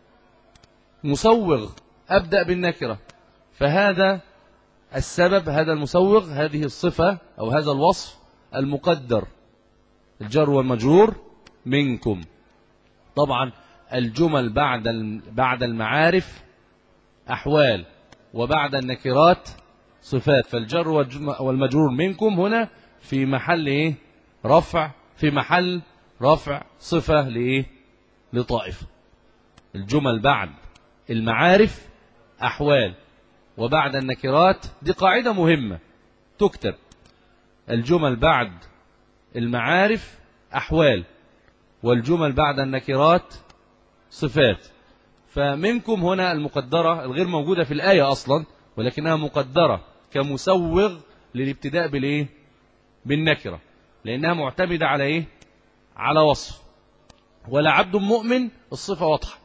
مسوغ أبدأ بالنكرة. فهذا السبب، هذا المسوغ، هذه الصفة أو هذا الوصف المقدر الجر والمجرور منكم. طبعا الجمل بعد بعد المعارف أحوال، وبعد النكرات صفات. فالجر والمجرور منكم هنا في محل إيه؟ رفع، في محل رفع صفة لإيه؟ لطائفة. الجمل بعد المعارف أحوال، وبعد النكرات، دي قاعدة مهمة تكتب. الجمل بعد المعارف أحوال، والجمل بعد النكرات صفات. فمنكم هنا المقدرة الغير موجودة في الآية أصلا، ولكنها مقدرة كمسوغ للابتداء بالإيه؟ بالنكرة، لأنها معتمدة على إيه؟ على وصف. ولا عبد مؤمن الصفة واضحة،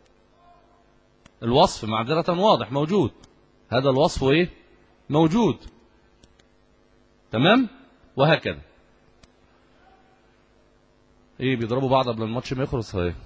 الوصف معذرة واضح موجود، هذا الوصف إيه؟ موجود. تمام؟ وهكذا. إيه بيضربوا بعض قبل الماتش ما يخلص؟ إيه؟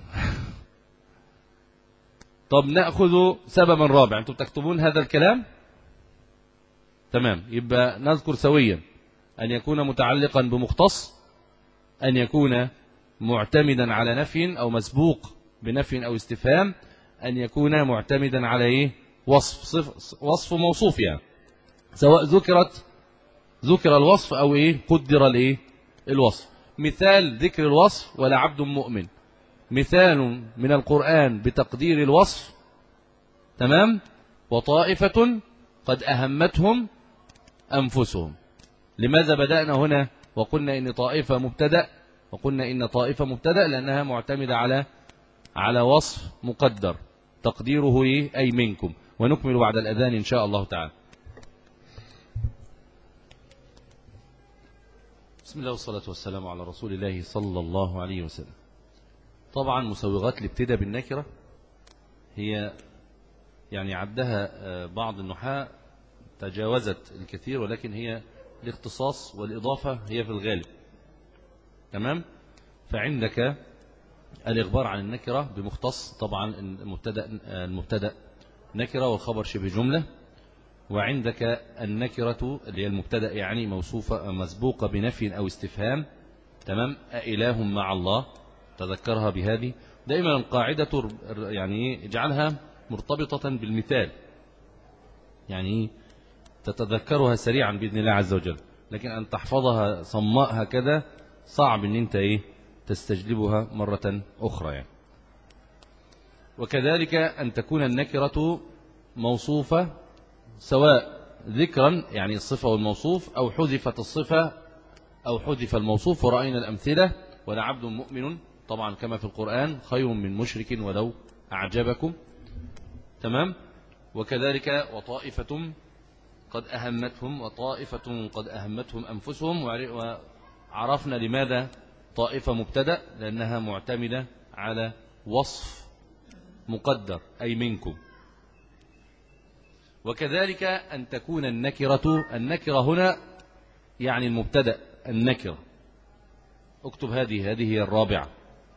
طب نأخذ سببا رابع. أنتم تكتبون هذا الكلام؟ تمام. يبقى نذكر سويا أن يكون متعلقا بمختص، أن يكون معتمدا على نفي أو مسبوق بنفي أو استفهام، أن يكون معتمدا على إيه؟ وصف، صف وصف موصوف، يعني سواء ذكرت ذكر الوصف أو إيه؟ قدر الإيه؟ الوصف. مثال ذكر الوصف ولا عبد مؤمن مثال من القرآن بتقدير الوصف. تمام. وطائفة قد أهمتهم أنفسهم. لماذا بدأنا هنا وقلنا إن طائفة مبتدأ، وقلنا إن طائفة مبتدأ لأنها معتمدة على على وصف مقدر تقديره إيه؟ أي منكم. ونكمل بعد الأذان إن شاء الله تعالى. بسم الله والصلاة والسلام على رسول الله صلى الله عليه وسلم. طبعا مسوغات الابتداء بالنكرة هي يعني عدها بعض النحاة تجاوزت الكثير، ولكن هي الاختصاص والإضافة هي في الغالب. تمام. فعندك الإخبار عن النكرة بمختص، طبعا المبتدأ المبتدأ نكرة والخبر شبه جملة. وعندك النكرة اللي هي المبتدأ يعني موصوفة مسبوقة بنفي أو استفهام. تمام. أإله مع الله، تذكرها بهذه دائما القاعدة، يعني اجعلها مرتبطة بالمثال، يعني تتذكرها سريعا بإذن الله عز وجل. لكن أن تحفظها صماء هكذا صعب أن أنت إيه تستجلبها مرة أخرى يعني. وكذلك أن تكون النكرة موصوفة سواء ذكرا يعني الصفة والموصوف، أو حذفت الصفة أو حذف الموصوف، ورأينا الأمثلة. ولعبد مؤمن طبعا كما في القرآن خير من مشرك ولو أعجبكم. تمام. وكذلك وطائفة قد أهمتهم وطائفة قد أهمتهم أنفسهم، وعرفنا لماذا طائفة مبتدأ، لأنها معتمدة على وصف مقدر أي منكم. وكذلك أن تكون النكرة النكرة هنا يعني المبتدأ النكرة. اكتب هذه هذه هي الرابعة.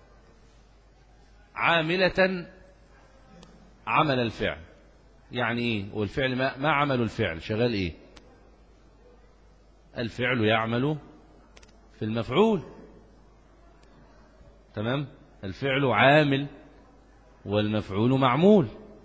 عاملة عمل الفعل، يعني ايه؟ والفعل ما, ما عمل الفعل شغال ايه؟ الفعل يعمل في المفعول. تمام. الفعل عامل والمفعول معمول،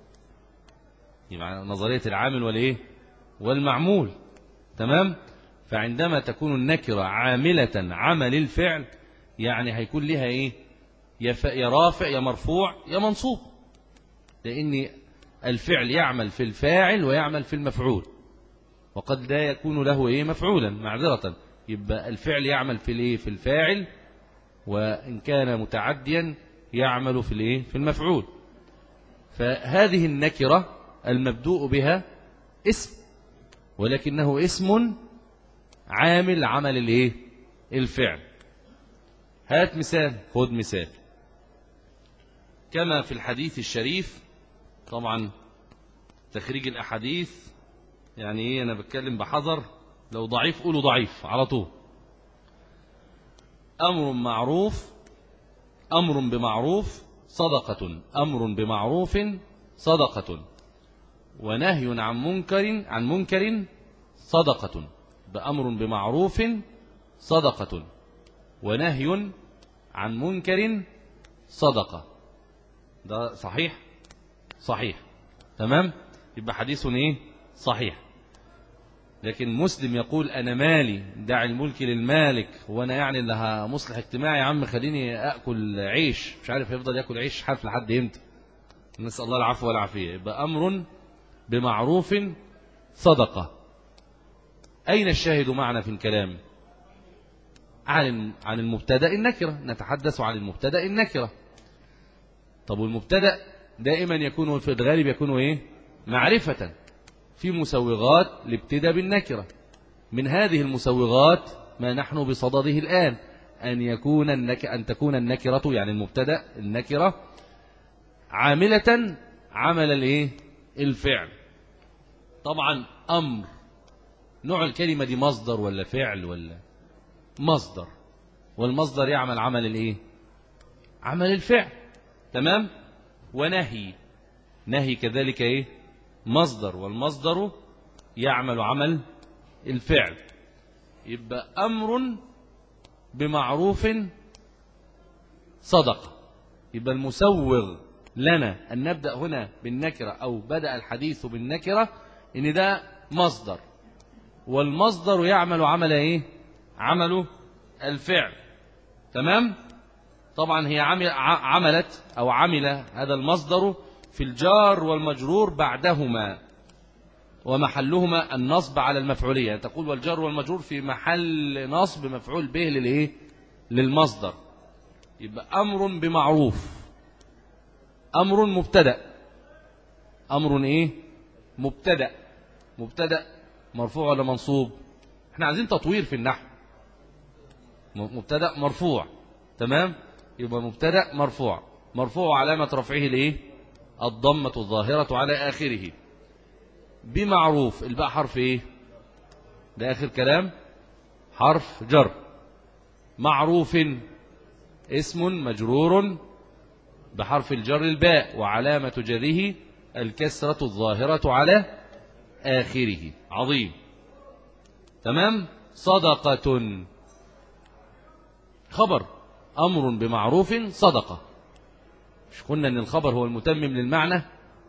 يعني نظرية العامل والايه والمعمول. تمام. فعندما تكون النكرة عاملة عمل الفعل يعني هيكون لها ايه؟ يا رافع يا مرفوع يا منصوب، لأن الفعل يعمل في الفاعل ويعمل في المفعول، وقد لا يكون له ايه مفعولا معذرة. يبقى الفعل يعمل في الايه في الفاعل، وإن كان متعديا يعمل في الايه في المفعول. فهذه النكرة المبدوء بها اسم، ولكنه اسم عامل عمل الايه الفعل. هات مثال، خذ مثال كما في الحديث الشريف. طبعا تخريج الأحاديث يعني ايه، أنا بتكلم بحذر، لو ضعيف قولوا ضعيف على طول. أمر معروف أمر بمعروف صدقة، أمر بمعروف صدقة، ونهي عن منكر عن منكر صدقة. بأمر بمعروف صدقة ونهي عن منكر صدقة. ده صحيح صحيح. تمام. يبقى حديث ايه صحيح. لكن مسلم يقول أنا مالي دع الملك للمالك، وأنا يعني اللي مصلح اجتماعي يا عم خليني أكل عيش، مش عارف يفضل يأكل عيش حرف لحد امتى. نسأل الله العفو والعافية. يبقى أمر بمعروف صدقة. أين الشاهد معنا في الكلام؟ عن عن المبتدأ النكرة، نتحدث عن المبتدأ النكرة. طب والمبتدأ دائما يكون في الغالب يكون ايه معرفة. في مسوغات لابتداء بالنكرة، من هذه المسوغات ما نحن بصدده الآن، أن يكون النك... أن تكون النكرة يعني المبتدأ النكرة عاملة عمل الايه الفعل. طبعا أمر نوع الكلمة دي مصدر ولا فعل ولا مصدر، والمصدر يعمل عمل الايه عمل الفعل. تمام. ونهي نهي كذلك ايه مصدر، والمصدر يعمل عمل الفعل. يبقى أمر بمعروف صدقة. يبقى المسوغ لنا أن نبدأ هنا بالنكرة، أو بدأ الحديث بالنكرة، إن ده مصدر، والمصدر يعمل عمل ايه عمله الفعل. تمام. طبعا هي عملت أو عمل هذا المصدر في الجار والمجرور بعدهما، ومحلهما النصب على المفعولية. تقول والجار والمجرور في محل نصب مفعول به للإيه للمصدر. يبقى أمر بمعروف، أمر مبتدأ، أمر إيه مبتدأ مبتدأ مرفوع ولا منصوب؟ احنا عايزين تطوير في النحو. مبتدأ مرفوع. تمام، يبقى مبتدأ مرفوع. مرفوع علامة رفعه الايه؟ الضمة الظاهرة على آخره. بمعروف، الباء حرف ايه؟ ده آخر كلام، حرف جر. معروف اسم مجرور بحرف الجر الباء، وعلامة جره الكسرة الظاهرة على آخره. عظيم. تمام. صدقة خبر، أمر بمعروف صدقة. مش قلنا أن الخبر هو المتمم للمعنى؟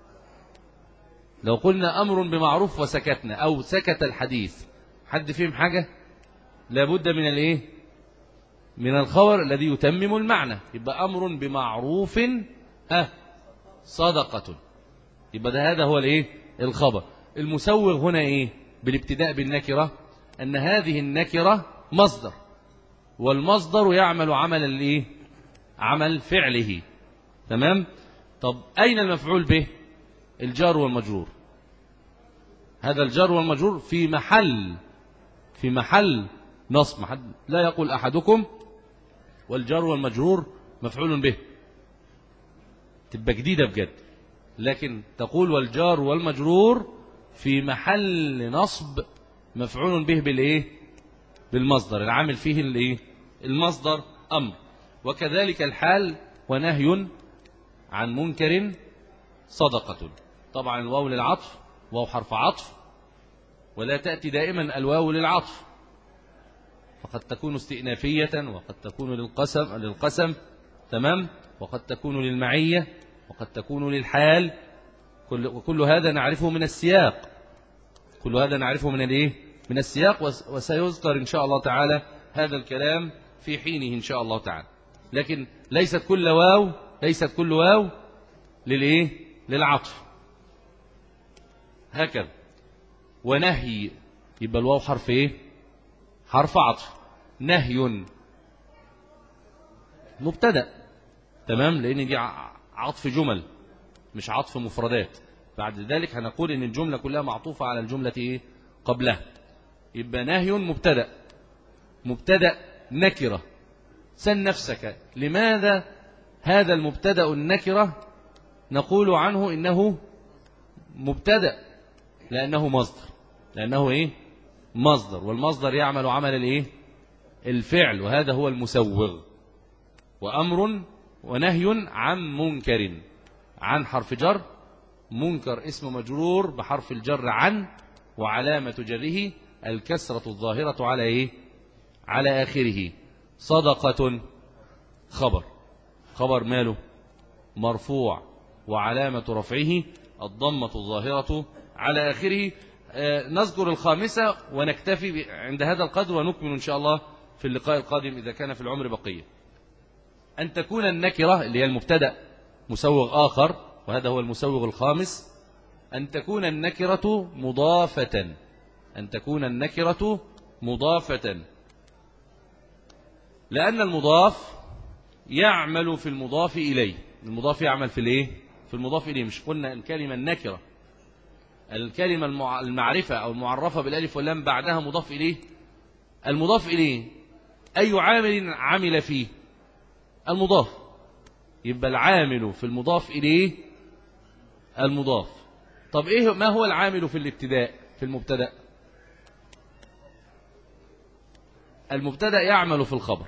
لو قلنا أمر بمعروف وسكتنا أو سكت الحديث، حد فهم حاجة؟ لابد من الايه؟ من الخبر الذي يتمم المعنى. يبقى أمر بمعروف ها صدقة، يبقى ده هذا هو الايه؟ الخبر. المسوغ هنا ايه؟ بالابتداء بالنكرة، أن هذه النكرة مصدر، والمصدر يعمل عمل الايه؟ عمل فعله. تمام. طب أين المفعول به؟ الجار والمجرور. هذا الجار والمجرور في محل في محل نصب. لا يقول أحدكم والجار والمجرور مفعول به، تبقى جديدة بجد. لكن تقول والجار والمجرور في محل نصب مفعول به بالايه؟ بالمصدر، العامل فيه الايه؟ المصدر أمر. وكذلك الحال ونهي عن منكر صدقة. طبعا الواو للعطف، واو حرف عطف، ولا تأتي دائما الواو للعطف، فقد تكون استئنافية، وقد تكون للقسم للقسم تمام، وقد تكون للمعية، وقد تكون للحال. كل وكل هذا نعرفه من السياق، كل هذا نعرفه من الايه؟ من السياق. وسيذكر إن شاء الله تعالى هذا الكلام في حينه إن شاء الله تعالى. لكن ليست كل واو ليست كل واو للايه؟ للعطف. هكذا. ونهي، يبقى الواو حرف ايه؟ حرف عطف. نهي مبتدأ. تمام، لأن دي عطف جمل مش عطف مفردات. بعد ذلك هنقول إن الجملة كلها معطوفة على الجملة إيه؟ قبلها. يبقى نهي مبتدأ. مبتدأ نكرة. سل نفسك، لماذا هذا المبتدأ النكرة نقول عنه إنه مبتدأ؟ لأنه مصدر. لأنه إيه؟ مصدر، والمصدر يعمل عمل الإيه؟ الفعل، وهذا هو المسوغ. وأمر ونهي عن منكر، عن حرف جر، منكر اسم مجرور بحرف الجر عن، وعلامة جره الكسرة الظاهرة على إيه؟ على آخره. صدقة خبر، خبر ماله؟ مرفوع، وعلامة رفعه الضمة الظاهرة على آخره. آه نذكر الخامسة ونكتفي عند هذا القدر، ونكمل إن شاء الله في اللقاء القادم إذا كان في العمر بقية. أن تكون النكرة اللي هي المبتدأ مسوغ آخر، وهذا هو المسوغ الخامس. أن تكون النكرة مضافة، أن تكون النكرة مضافة، لأن المضاف يعمل في المضاف إليه. المضاف يعمل في الإيه؟ في المضاف إليه. مش قلنا الكلمة النكرة، الكلمة المعرفة أو المعرفة بالألف واللام بعدها مضاف إليه. المضاف إليه أي عامل عمل فيه؟ المضاف. يبقى العامل في المضاف إليه المضاف. طب إيه ما هو العامل في الابتداء في المبتدأ؟ المبتدأ يعمل في الخبر،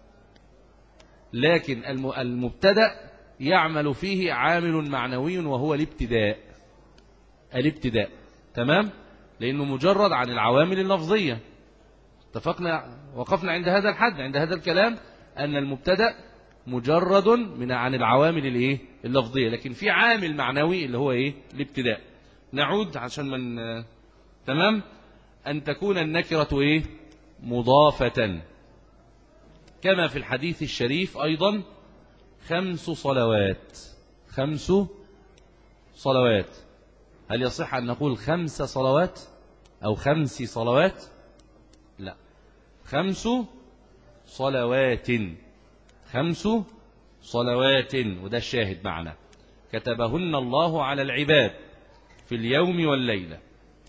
لكن المبتدأ يعمل فيه عامل معنوي وهو الابتداء. الابتداء تمام، لأنه مجرد عن العوامل اللفظية. اتفقنا، وقفنا عند هذا الحد، عند هذا الكلام، أن المبتدأ مجرد من عن العوامل الايه؟ اللفظية، لكن في عامل معنوي اللي هو ايه؟ الابتداء. نعود عشان من تمام. أن تكون النكرة ايه؟ مضافة، كما في الحديث الشريف أيضا: خمس صلوات. خمس صلوات. هل يصح أن نقول خمس صلوات أو خمس صلوات؟ لا، خمس صلوات. خمس صلوات، وده الشاهد معنا: كتبهن الله على العباد في اليوم والليلة.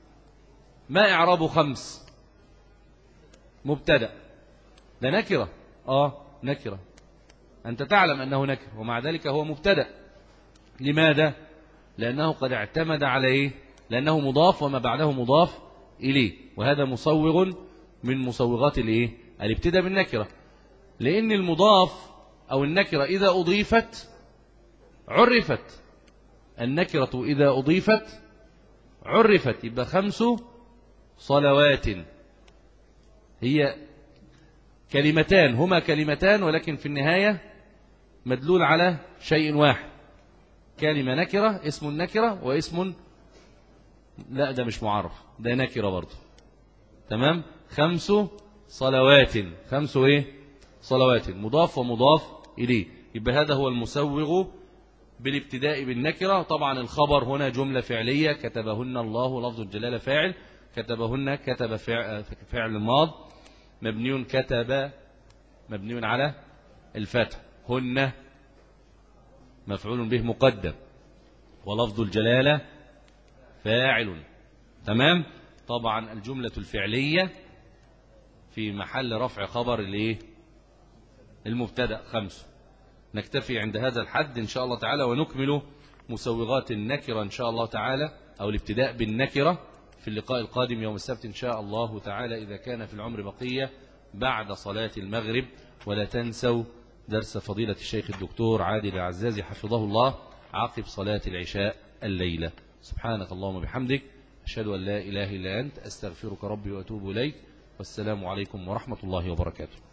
ما إعراب خمس؟ مبتدأ، ده نكرة آه نكرة، أنت تعلم أنه نكرة، ومع ذلك هو مبتدأ. لماذا؟ لأنه قد اعتمد عليه، لأنه مضاف وما بعده مضاف إليه، وهذا مصوغ من مصوغات الإيه؟ الابتداء بالنكرة. لأن المضاف أو النكرة إذا أضيفت عرفت، النكرة إذا أضيفت عرفت. يبقى خمس صلوات هي كلمتان، هما كلمتان ولكن في النهاية مدلول على شيء واحد، كلمة نكرة، اسم النكرة واسم، لا ده مش معرف، ده نكرة برضه. تمام. خمس صلوات، خمس ايه؟ صلوات، مضاف ومضاف إليه. يبقى هذا هو المسوغ بالابتداء بالنكرة. طبعا الخبر هنا جملة فعلية، كتبهن الله لفظ الجلالة فاعل، كتبهن كتب فعل, فعل ماض مبني، كتب مبني على الفتح، هن مفعول به مقدم، ولفظ الجلالة فاعل. تمام. طبعا الجملة الفعلية في محل رفع خبر الايه؟ المبتدأ خمس. نكتفي عند هذا الحد إن شاء الله تعالى، ونكمل مسوغات النكرة إن شاء الله تعالى، أو الابتداء بالنكرة في اللقاء القادم يوم السبت إن شاء الله تعالى، إذا كان في العمر بقية، بعد صلاة المغرب. ولا تنسوا درس فضيلة الشيخ الدكتور عادل العزازي حفظه الله عقب صلاة العشاء الليلة. سبحانك اللهم وبحمدك، أشهد أن لا إله إلا أنت، أستغفرك ربي وأتوب إليك، والسلام عليكم ورحمة الله وبركاته.